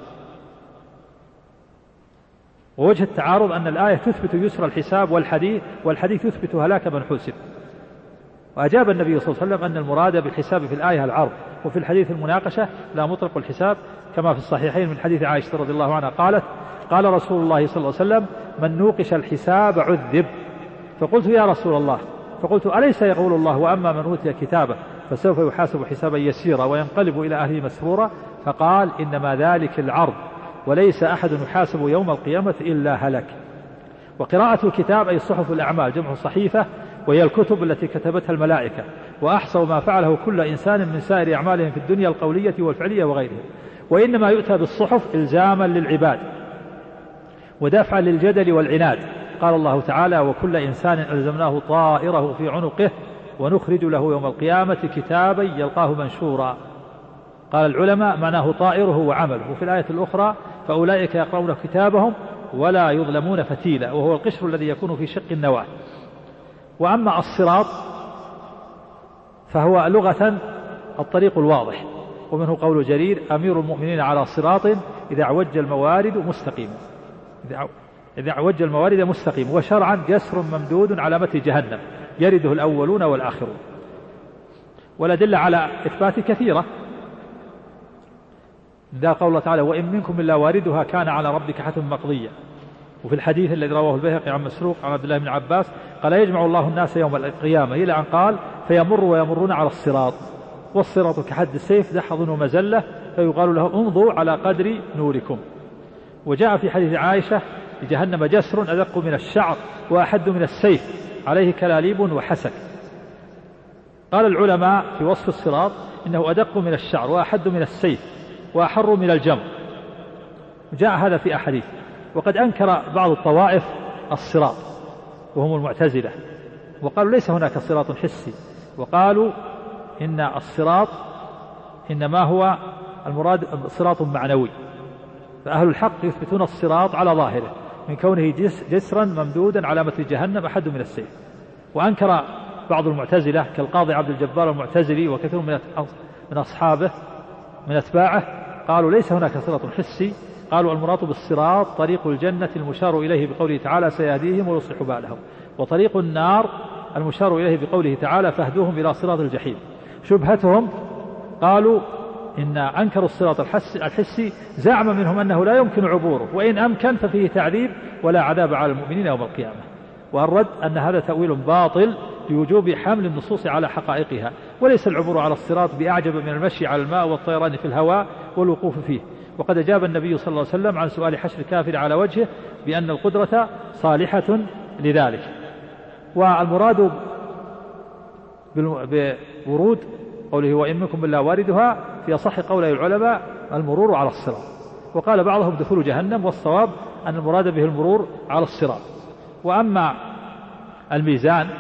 ووجه التعارض أن الآية تثبت يسر الحساب والحديث يثبت هلاك من حسب. وأجاب النبي صلى الله عليه وسلم أن المراد بالحساب في الآية العرض، وفي الحديث المناقشة لا مطلق الحساب، كما في الصحيحين من حديث عائشة رضي الله عنها قالت: قال رسول الله صلى الله عليه وسلم: من نوقش الحساب عذب. فقلت: يا رسول الله، أليس يقول الله: وأما من أوتي كتابه فسوف يحاسب حسابا يسيرا وينقلب إلى أهله مسرورا؟ فقال: إنما ذلك العرض، وليس أحد يحاسب يوم القيامة إلا هلك. وقراءة الكتاب أي صحف الأعمال، جمع صحيفة، وهي الكتب التي كتبتها الملائكة، وأحصوا ما فعله كل إنسان من سائر أعمالهم في الدنيا القولية والفعلية وغيرها. وإنما يؤتى بالصحف إلزاما للعباد ودفعا للجدل والعناد. قال الله تعالى: وكل إنسان ألزمناه طائره في عنقه ونخرج له يوم القيامة كتابا يلقاه منشورا. قال العلماء معناه طائره وعمله. وفي الآية الأخرى: فأولئك يقرؤون كتابهم ولا يظلمون فتيلا، وهو القشر الذي يكون في شق النواة. وأما الصراط فهو لغة الطريق الواضح، ومنه قول جرير: أمير المؤمنين على صراط إذا عوج الموارد مستقيم، وشرعا جسر ممدود على متن جهنم يرده الأولون والآخرون. والأدلة على إثبات كثيرة، ذا قول الله تعالى: وإن منكم إلا واردها كان على ربك حتما مقضيا. وفي الحديث الذي رواه البيهقي عن مسروق عن عبد الله بن عباس قال: يجمع الله الناس يوم القيامة، إلى أن قال: فيمر ويمرون على الصراط، والصراط كحد السيف دحض ومزلة، فيقال له: انظروا على قدر نوركم. وجاء في حديث عائشة: لجهنم جسر أدق من الشعر وأحد من السيف عليه كلاليب وحسك. قال العلماء في وصف الصراط إنه أدق من الشعر وأحد من السيف وأحر من الجمر. جاء هذا في أحاديث. وقد أنكر بعض الطوائف الصراط وهم المعتزلة، وقالوا ليس هناك صراط حسي، وقالوا إن الصراط إنما هو المراد صراط معنوي. فأهل الحق يثبتون الصراط على ظاهره من كونه جسرا ممدودا على متن جهنم أحد من السيف. وأنكر بعض المعتزلة كالقاضي عبد الجبار المعتزلي وكثير من أصحابه من أتباعه قالوا ليس هناك صراط حسي، قالوا المراد بالصراط طريق الجنة المشار إليه بقوله تعالى سيهديهم ويصلح بالهم، وطريق النار المشار إليه بقوله تعالى فاهدوهم إلى صراط الجحيم. شبهتهم قالوا إن أنكروا الصراط الحسي زعم منهم أنه لا يمكن عبوره، وإن أمكن ففيه تعذيب ولا عذاب على المؤمنين يوم القيامة. والرد أن هذا تأويل باطل لوجوب حمل النصوص على حقائقها، وليس العبور على الصراط بأعجب من المشي على الماء والطيران في الهواء والوقوف فيه. وقد أجاب النبي صلى الله عليه وسلم عن سؤال حشر الكافر على وجهه بأن القدرة صالحة لذلك. والمراد بورود قوله وإن منكم إلا واردها في أصح قولي العلماء المرور على الصراط، وقال بعضهم دخول جهنم، والصواب أن المراد به المرور على الصراط. وأما الميزان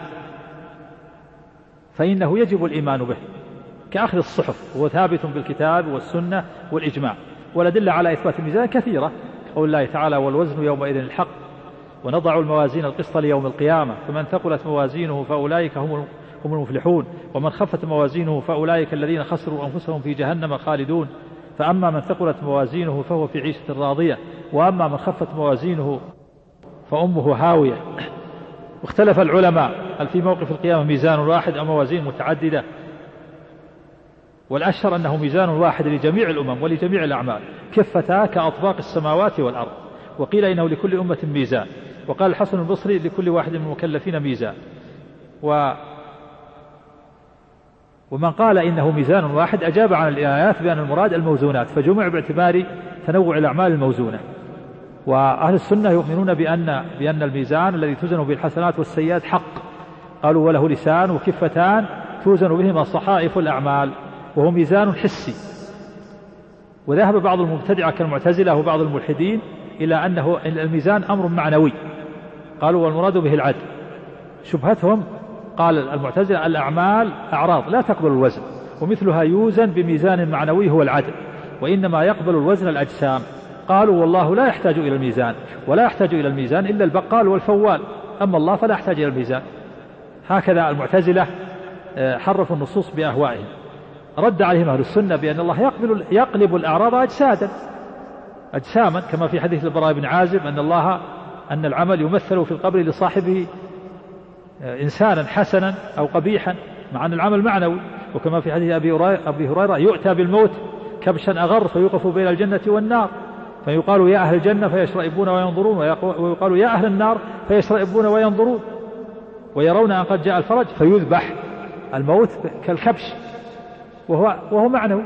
فإنه يجب الإيمان به كأخذ الصحف، وهو ثابت بالكتاب والسنة والإجماع، والأدلة على إثبات الميزان كثيرة، قول الله تعالى والوزن يومئذ الحق ونضع الموازين القسط ليوم القيامة فمن ثقلت موازينه فأولئك هم المفلحون ومن خفت موازينه فأولئك الذين خسروا أنفسهم في جهنم خالدون. فأما من ثقلت موازينه فهو في عيشة راضية وأما من خفت موازينه فأمه هاوية. واختلف العلماء هل في موقف القيامة ميزان واحد أو موازين متعددة، والأشهر أنه ميزان واحد لجميع الأمم ولجميع الأعمال كفتا كأطباق السماوات والأرض. وقيل إنه لكل أمة ميزان، وقال الحسن البصري لكل واحد من المكلفين ميزان. ومن قال إنه ميزان واحد أجاب عن الآيات بأن المراد الموزونات، فجمع باعتبار تنوع الأعمال الموزونة. وأهل السنة يؤمنون بأن الميزان الذي توزن به الحسنات والسيئات حق، قالوا وله لسان وكفتان توزن بهما صحائف الأعمال، وهو ميزان حسي. وذهب بعض المبتدعة كالمعتزلة وبعض الملحدين إلى أنه الميزان أمر معنوي، قالوا والمراد به العدل. شبهتهم قال المعتزلة الأعمال أعراض لا تقبل الوزن، ومثلها يوزن بميزان معنوي هو العدل، وإنما يقبل الوزن الأجسام. قالوا والله لا يحتاج إلى الميزان، ولا يحتاج إلى الميزان إلا البقال والفوال، أما الله فلا يحتاج إلى الميزان. هكذا المعتزلة حرفوا النصوص بأهوائهم. رد عليهم أهل السنة بأن الله يقلب الأعراض أجساما، كما في حديث البراء بن عازب أن العمل يمثل في القبر لصاحبه إنسانا حسنا أو قبيحا، مع أن العمل معنوي. وكما في حديث أبي هريرة يؤتى بالموت كبشا أغر فيوقف بين الجنة والنار فيقال يا أهل الجنة فيشرئبون وينظرون، ويقال يا أهل النار فيشرئبون وينظرون، ويرون أن قد جاء الفرج فيذبح الموت كالكبش وهو معنوي.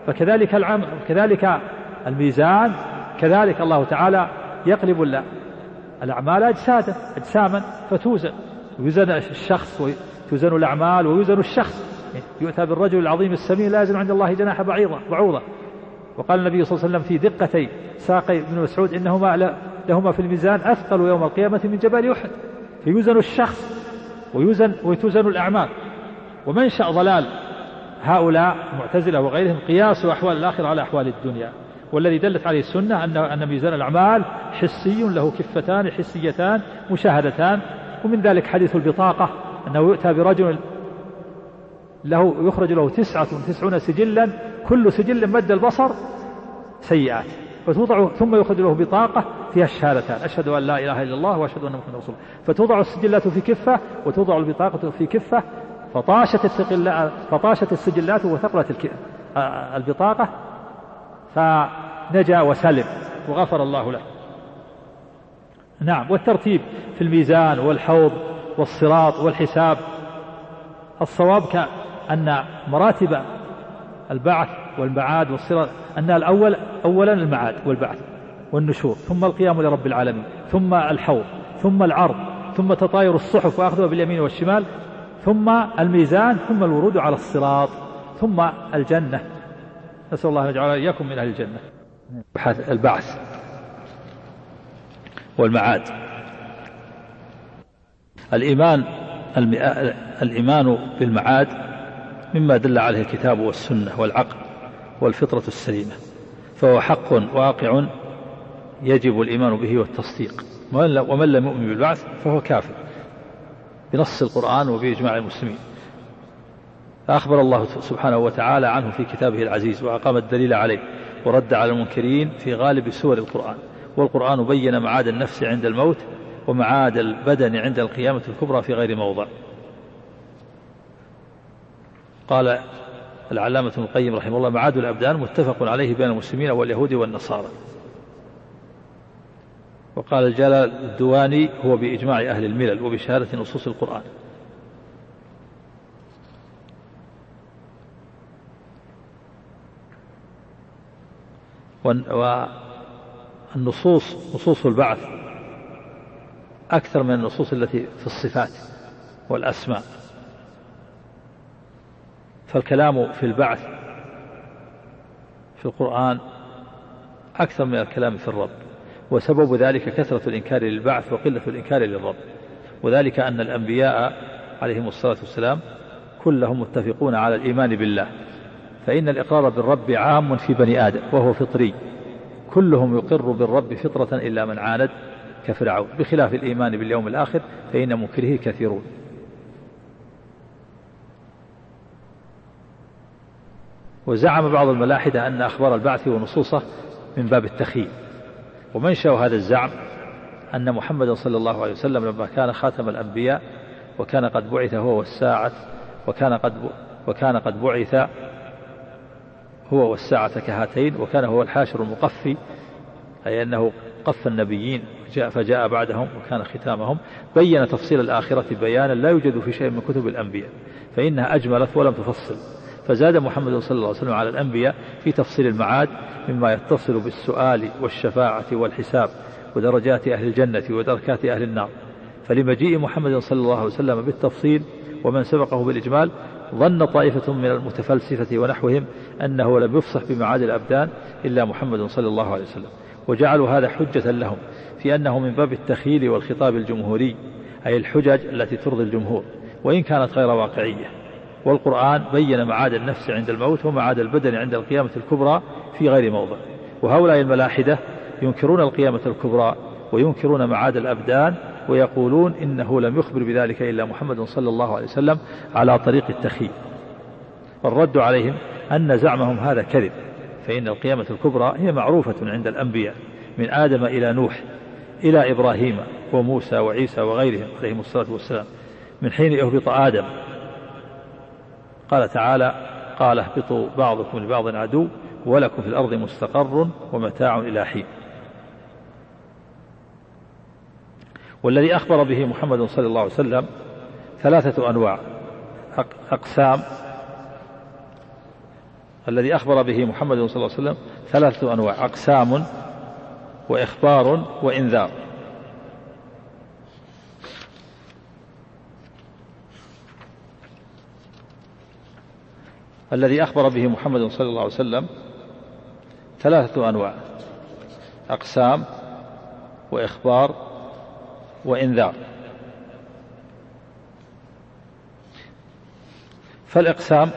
فكذلك الميزان، كذلك الله تعالى يقلب الأعمال أجساما فتوزن، ويوزن الشخص وتوزن الأعمال ويوزن الشخص. يؤتى بالرجل العظيم السمين لا يزن عند الله جناح بعوضة. وقال النبي صلى الله عليه وسلم في دقتي ساقي ابن مسعود إنهما لهما في الميزان أثقل يوم القيامة من جبال أحد. فيوزن الشخص وتوزن الأعمال. ومنشأ ضلال هؤلاء المعتزلة وغيرهم قياس أحوال الآخرة على أحوال الدنيا، والذي دلت عليه السنة أن ميزان الأعمال حسي له كفتان حسيتان مشاهدتان. ومن ذلك حديث البطاقة أنه يؤتى برجل يخرج له 99 سجلا كل سجل مد البصر سيئات، فتوضع ثم يخرج له بطاقة فيها الشهادتان أشهد أن لا إله إلا الله وأشهد أن محمدا رسول الله، فتوضع السجلات في كفة وتوضع البطاقة في كفة، فطاشت السجلات وثقلت البطاقة فنجا وسلم وغفر الله له. نعم. والترتيب في الميزان والحوض والصراط والحساب الصواب أن مراتب البعث والمعاد والصراط أن أولا المعاد والبعث والنشور، ثم القيام لرب العالمين، ثم الحوض، ثم العرض، ثم تطاير الصحف وأخذها باليمين والشمال، ثم الميزان، ثم الورود على الصراط، ثم الجنة. نسأل الله أن يجعل إياكم من أهل الجنة. البعث والمعاد. الإيمان الإيمان بالمعاد مما دل عليه الكتاب والسنة والعقل والفطرة السليمة، فهو حق واقع يجب الإيمان به والتصديق، ومن لم يؤمن بالبعث فهو كافر بنص القرآن وبإجماع المسلمين. أخبر الله سبحانه وتعالى عنه في كتابه العزيز وأقام الدليل عليه ورد على المنكرين في غالب سور القرآن، والقرآن بين معاد النفس عند الموت ومعاد البدن عند القيامة الكبرى في غير موضع. قال العلامة ابن القيم رحمه الله: معاد الأبدان متفق عليه بين المسلمين واليهود والنصارى. وقال الجلال الدواني: هو بإجماع أهل الملل وبشهادة نصوص القرآن. نصوص البعث أكثر من النصوص التي في الصفات والأسماء، فالكلام في البعث في القرآن أكثر من الكلام في الرب، وسبب ذلك كثرة الإنكار للبعث وقلة الإنكار للرب، وذلك أن الأنبياء عليهم الصلاة والسلام كلهم متفقون على الإيمان بالله، فإن الإقرار بالرب عام في بني آدم وهو فطري، كلهم يقر بالرب فطرة إلا من عاند كفرعون، بخلاف الإيمان باليوم الآخر فإن منكره كثيرون. وزعم بعض الملاحدة أن أخبار البعث ونصوصه من باب التخييم، ومنشأ هذا الزعم أن محمد صلى الله عليه وسلم لما كان خاتم الأنبياء وكان قد بعث هو والساعة وكان قد بعث هو والساعة كهاتين، وكان هو الحاشر المقفي، أي أنه قف النبيين فجاء بعدهم وكان ختامهم، بين تفصيل الآخرة بيانا لا يوجد في شيء من كتب الأنبياء، فإنها أجملت ولم تفصل، فزاد محمد صلى الله عليه وسلم على الأنبياء في تفصيل المعاد مما يتصل بالسؤال والشفاعة والحساب ودرجات أهل الجنة ودركات أهل النار. فلمجيء محمد صلى الله عليه وسلم بالتفصيل ومن سبقه بالإجمال ظن طائفة من المتفلسفة ونحوهم أنه لم يفصح بمعاد الأبدان إلا محمد صلى الله عليه وسلم، وجعلوا هذا حجة لهم في أنه من باب التخيل والخطاب الجمهوري، أي الحجج التي ترضي الجمهور وإن كانت غير واقعية. والقرآن بين معاد النفس عند الموت ومعاد البدن عند القيامة الكبرى في غير موضع. وهؤلاء الملاحدة ينكرون القيامة الكبرى وينكرون معاد الأبدان ويقولون إنه لم يخبر بذلك إلا محمد صلى الله عليه وسلم على طريق التخيل. والرد عليهم أن زعمهم هذا كذب، فإن القيامة الكبرى هي معروفة عند الأنبياء من آدم إلى نوح إلى إبراهيم وموسى وعيسى وغيرهم عليهم الصلاة والسلام، من حين يهبط آدم. قال تعالى: قال اهبطوا بعضكم لبعض عدو ولكم في الأرض مستقر ومتاع إلى حين. والذي أخبر به محمد صلى الله عليه وسلم ثلاثة أنواع أقسام. الذي أخبر به محمد صلى الله عليه وسلم ثلاثة أنواع: أقسام وإخبار وإنذار. الذي أخبر به محمد صلى الله عليه وسلم ثلاثة أنواع: أقسام وإخبار وإنذار. فالإقسام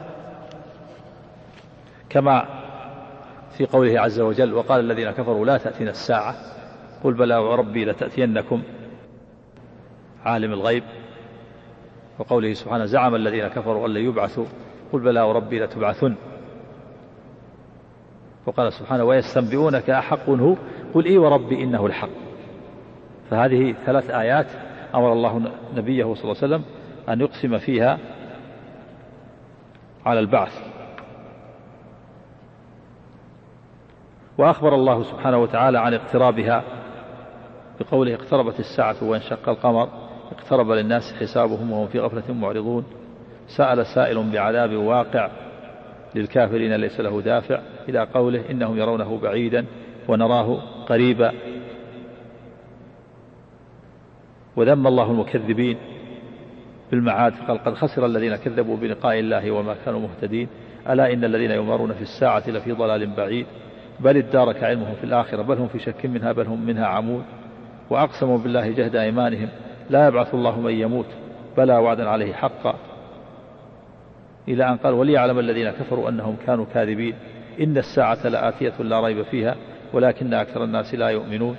كما في قوله عز وجل: وقال الذين كفروا لا تأتينا الساعة قل بلى وربي لتأتينكم عالم الغيب. وقوله سبحانه: زعم الذين كفروا أن لن يبعثوا قل بلى وربي لتبعثن. وقال سبحانه: ويستنبئونك أحق هو قل إي وربي إنه الحق. فهذه ثلاث آيات أمر الله نبيه صلى الله عليه وسلم أن يقسم فيها على البعث. وأخبر الله سبحانه وتعالى عن اقترابها بقوله: اقتربت الساعة وانشق القمر اقترب للناس حسابهم وهم في غفلة معرضون سأل سائل بعذاب واقع للكافرين ليس له دافع، إلى قوله: إنهم يرونه بعيدا ونراه قريبا. وذم الله المكذبين بالمعاد فقال: قد خسر الذين كذبوا بلقاء الله وما كانوا مهتدين ألا إن الذين يمارون في الساعة لفي ضلال بعيد بل ادارك علمهم في الآخرة بل هم في شك منها بل هم منها عمود. وأقسموا بالله جهد أيمانهم لا يبعث الله من يموت بلى وعدا عليه حقا، إلى أن قال وليعلم الذين كفروا أنهم كانوا كاذبين إن الساعة لآتية لا ريب فيها ولكن أكثر الناس لا يؤمنون.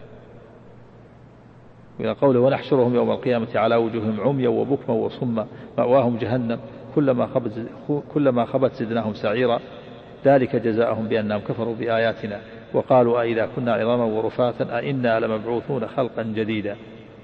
وإلى قوله ونحشرهم يوم القيامة على وجوههم عميا وبكما وصما مأواهم جهنم كلما خبت زدناهم سعيرا ذلك جزاءهم بأنهم كفروا بآياتنا وقالوا أئذا كنا عظاما ورفاتا أئنا لمبعوثون خلقا جديدا.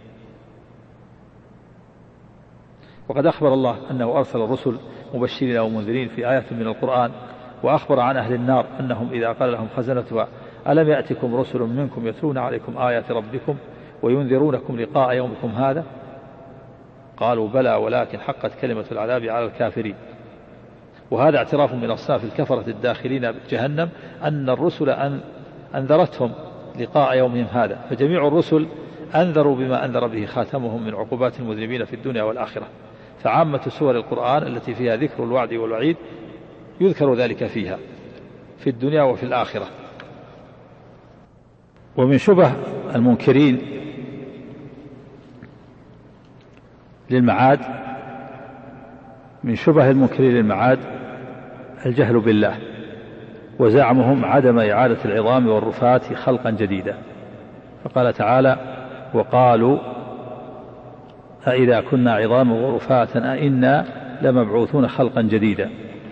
وقد أخبر الله أنه أرسل الرسل مبشرين ومنذرين في آيات من القرآن، وأخبر عن أهل النار أنهم إذا قال لهم خزنتها ألم يأتكم رسل منكم يتلون عليكم آيات ربكم وينذرونكم لقاء يومكم هذا قالوا بلى ولكن حقت كلمة العذاب على الكافرين. وهذا اعتراف من أصناف الكفرة الداخلين جهنم أن الرسل أنذرتهم لقاء يومهم هذا، فجميع الرسل أنذروا بما أنذر به خاتمهم من عقوبات المذنبين في الدنيا والآخرة. فعامة سور القرآن التي فيها ذكر الوعد والوعيد يذكر ذلك فيها في الدنيا وفي الآخرة. ومن شبه المنكرين للمعاد الجهل بالله وزعمهم عدم إعادة العظام والرفات خلقا جديدا. فقال تعالى وقالوا أئذا كنا عظاما ورفاتا أئنا لمبعوثون خلقا جديدا.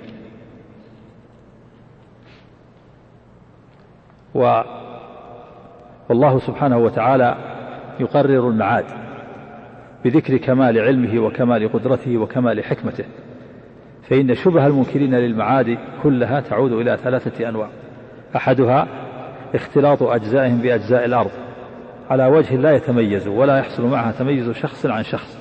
والله سبحانه وتعالى يقرر المعاد بذكر كمال علمه وكمال قدرته وكمال حكمته، فإن شبه المنكرين للمعاد كلها تعود إلى 3 أنواع. أحدها اختلاط أجزائهم بأجزاء الأرض على وجه لا يتميز ولا يحصل معها تميز شخص عن شخص.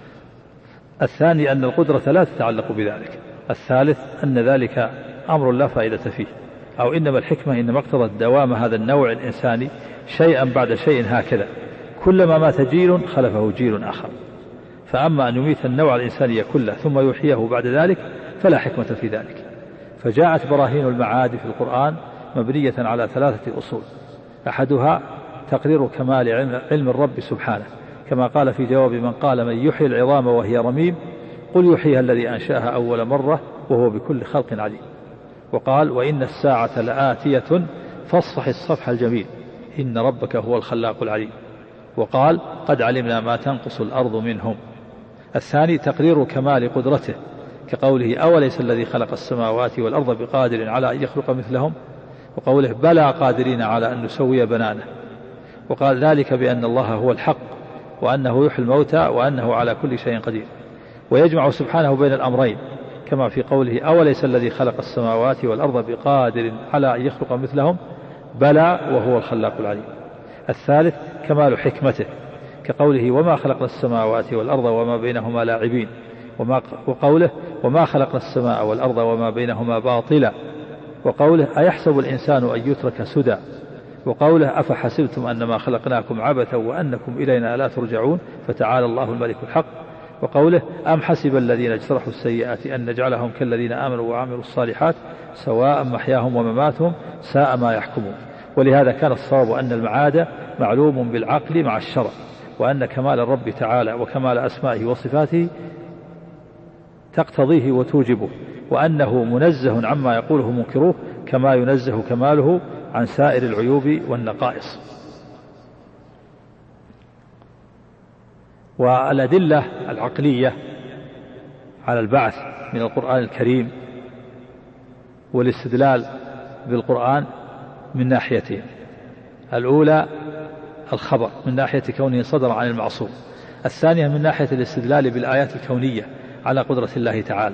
الثاني أن القدرة لا تتعلق بذلك. الثالث أن ذلك أمر لا فائدة فيه، أو إنما الحكمة إنما اقتضت دوام هذا النوع الإنساني شيئا بعد شيء هكذا، كلما مات جيل خلفه جيل آخر. فأما أن يميت النوع الإنساني كله ثم يحييه بعد ذلك فلا حكمة في ذلك. فجاءت براهين المعاد في القرآن مبنية على 3 أصول. أحدها تقرير كمال علم الرب سبحانه، كما قال في جواب من قال من يحيي العظام وهي رميم قل يحييها الذي أنشأها أول مرة وهو بكل خلق عليم. وقال وإن الساعة لآتية فاصفح الصفح الجميل إن ربك هو الخلاق العليم. وقال قد علمنا ما تنقص الأرض منهم. الثاني تقرير كمال قدرته، كقوله أوليس الذي خلق السماوات والأرض بقادر على أن يخلق مثلهم، وقوله بلى قادرين على أن نسوي بنانه. وقال ذلك بأن الله هو الحق وأنه يحيي الموتى وأنه على كل شيء قدير. ويجمع سبحانه بين الأمرين كما في قوله أوليس الذي خلق السماوات والأرض بقادر على أن يخلق مثلهم بلى وهو الخلاق العليم. الثالث كمال حكمته، كقوله وما خلقنا السماوات والأرض وما بينهما لاعبين، وقوله وما خلقنا السماء والأرض وما بينهما باطلا، وقوله أيحسب الإنسان أن يترك سدى، وقوله أفحسبتم أنما خلقناكم عبثا وأنكم إلينا لا ترجعون فتعالى الله الملك الحق، وقوله أم حسب الذين اجترحوا السيئات أن نجعلهم كالذين آمنوا وعملوا الصالحات سواء محياهم ومماتهم ساء ما يحكمون. ولهذا كان الصواب أن المعاد معلوم بالعقل مع الشرع، وأن كمال الرب تعالى وكمال أسمائه وصفاته تقتضيه وتوجبه، وأنه منزه عما يقوله منكروه كما ينزه كماله عن سائر العيوب والنقائص. والأدلة العقلية على البعث من القرآن الكريم والاستدلال بالقرآن من ناحيتين: الأولى الخبر من ناحية كونه صدر عن المعصوم، الثانية من ناحية الاستدلال بالآيات الكونية على قدرة الله تعالى.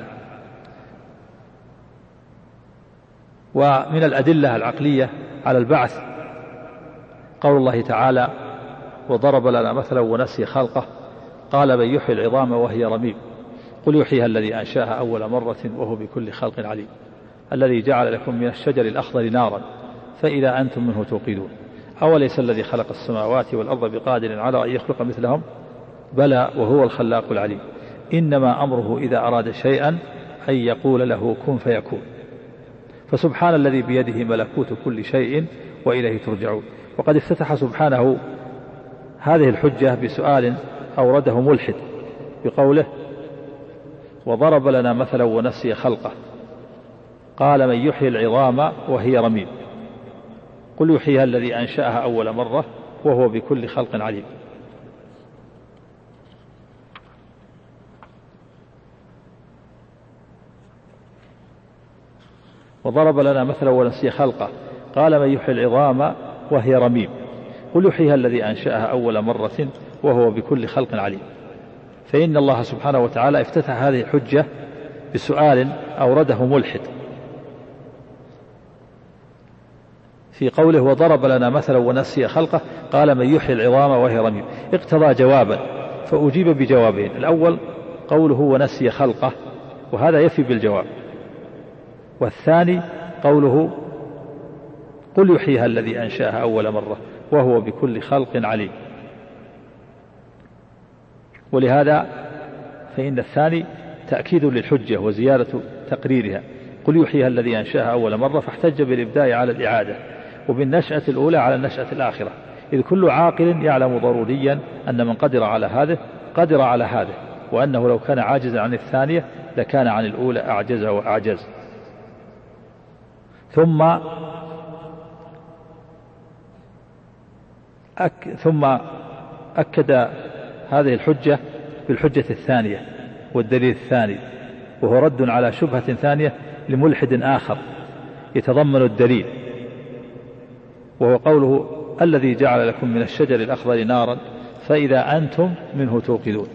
ومن الأدلة العقلية على البعث قول الله تعالى وضرب لنا مثلا ونسي خلقه قال من يحيي العظام وهي رميم قل يحييها الذي أنشأها أول مرة وهو بكل خلق عليم الذي جعل لكم من الشجر الأخضر نارا فإذا أنتم منه توقدون أوليس الذي خلق السماوات والأرض بقادر على أن يخلق مثلهم بلى وهو الخلاق العليم إنما أمره إذا أراد شيئا أن يقول له كن فيكون. فسبحان الذي بيده ملكوت كل شيء وإليه ترجعون. وقد افتتح سبحانه هذه الحجة بسؤال أورده ملحد بقوله وضرب لنا مثلا ونسي خلقه قال من يحيي العظام وهي رميم قل يحييها الذي أنشأها أول مرة وهو بكل خلق عليم. وضرب لنا مثلا ونسي خلقه قال من يحيي العظام وهي رميم قل يحييها الذي أنشأها أول مرة وهو بكل خلق عليم. فإن الله سبحانه وتعالى افتتح هذه الحجة بسؤال أورده ملحد في قوله وضرب لنا مثلا ونسي خلقه قال من يحيي العظام وهي رميم، اقتضى جوابا فأجيب بجوابين. الأول قوله ونسي خلقه وهذا يفي بالجواب، والثاني قوله قل يحييها الذي أنشأها أول مرة وهو بكل خلق عليم. ولهذا فإن الثاني تأكيد للحجة وزيادة تقريرها، قل يحييها الذي أنشأها أول مرة، فاحتج بالإبداء على الإعادة وبالنشأة الأولى على النشأة الآخرة، إذ كل عاقل يعلم ضروريا أن من قدر على هذا قدر على هذا، وأنه لو كان عاجزا عن الثانية لكان عن الأولى أعجز وأعجز. ثم أكد هذه الحجة بالحجة الثانية والدليل الثاني، وهو رد على شبهة ثانية لملحد آخر يتضمن الدليل، وهو قوله الذي جعل لكم من الشجر الأخضر نارا فإذا أنتم منه توقدون.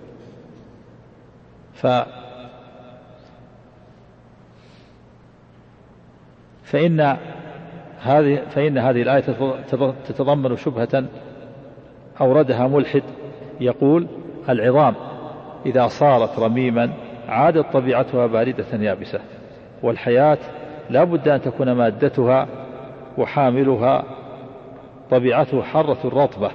فإن هذه الآية تتضمن شبهة أوردها ملحد يقول العظام إذا صارت رميما عادت طبيعتها باردة يابسة، والحياة لا بد أن تكون مادتها وحاملها طبيعته حارة رطبة.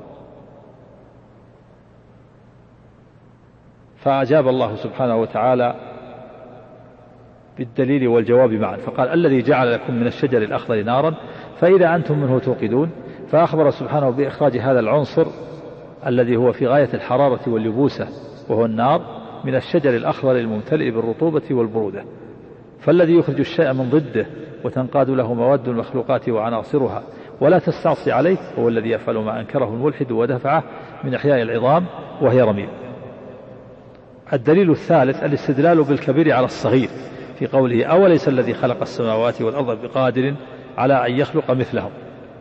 فأجاب الله سبحانه وتعالى بالدليل والجواب معا، فقال الذي جعل لكم من الشجر الأخضر نارا فإذا أنتم منه توقدون، فأخبر سبحانه بإخراج هذا العنصر الذي هو في غاية الحرارة واليبوسة وهو النار من الشجر الأخضر الممتلئ بالرطوبة والبرودة. فالذي يخرج الشيء من ضده وتنقاد له مواد المخلوقات وعناصرها ولا تستعصي عليه هو الذي يفعل ما أنكره الملحد ودفعه من إحياء العظام وهي رميم. الدليل الثالث الاستدلال بالكبير على الصغير في قوله أوليس الذي خلق السماوات والأرض بقادر على أن يخلق مثلهم،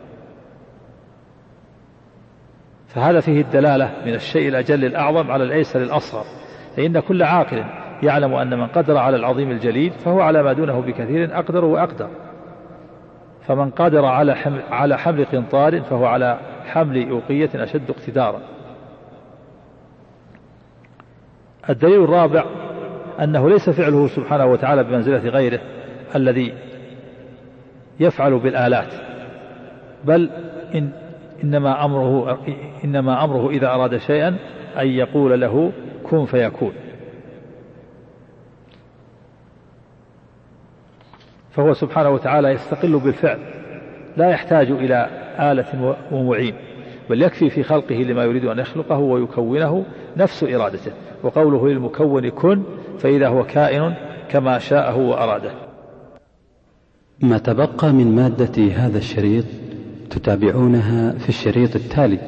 فهذا فيه الدلالة من الشيء الأجل الأعظم على الأيسر الأصغر، فإن كل عاقل يعلم أن من قدر على العظيم الجليل فهو على ما دونه بكثير أقدر وأقدر، فمن قدر على حمل قنطار فهو على حمل أوقية أشد اقتدارا. الدليل الرابع أنه ليس فعله سبحانه وتعالى بمنزلة غيره الذي يفعل بالآلات، بل إنما أمره إذا أراد شيئا أن يقول له كن فيكون، فهو سبحانه وتعالى يستقل بالفعل لا يحتاج إلى آلة ومعين، بل يكفي في خلقه لما يريد أن يخلقه ويكونه نفس إرادته، وقوله للمكون كن فإذا هو كائن كما شاءه وأراده. ما تبقى من مادة هذا الشريط تتابعونها في الشريط التالي.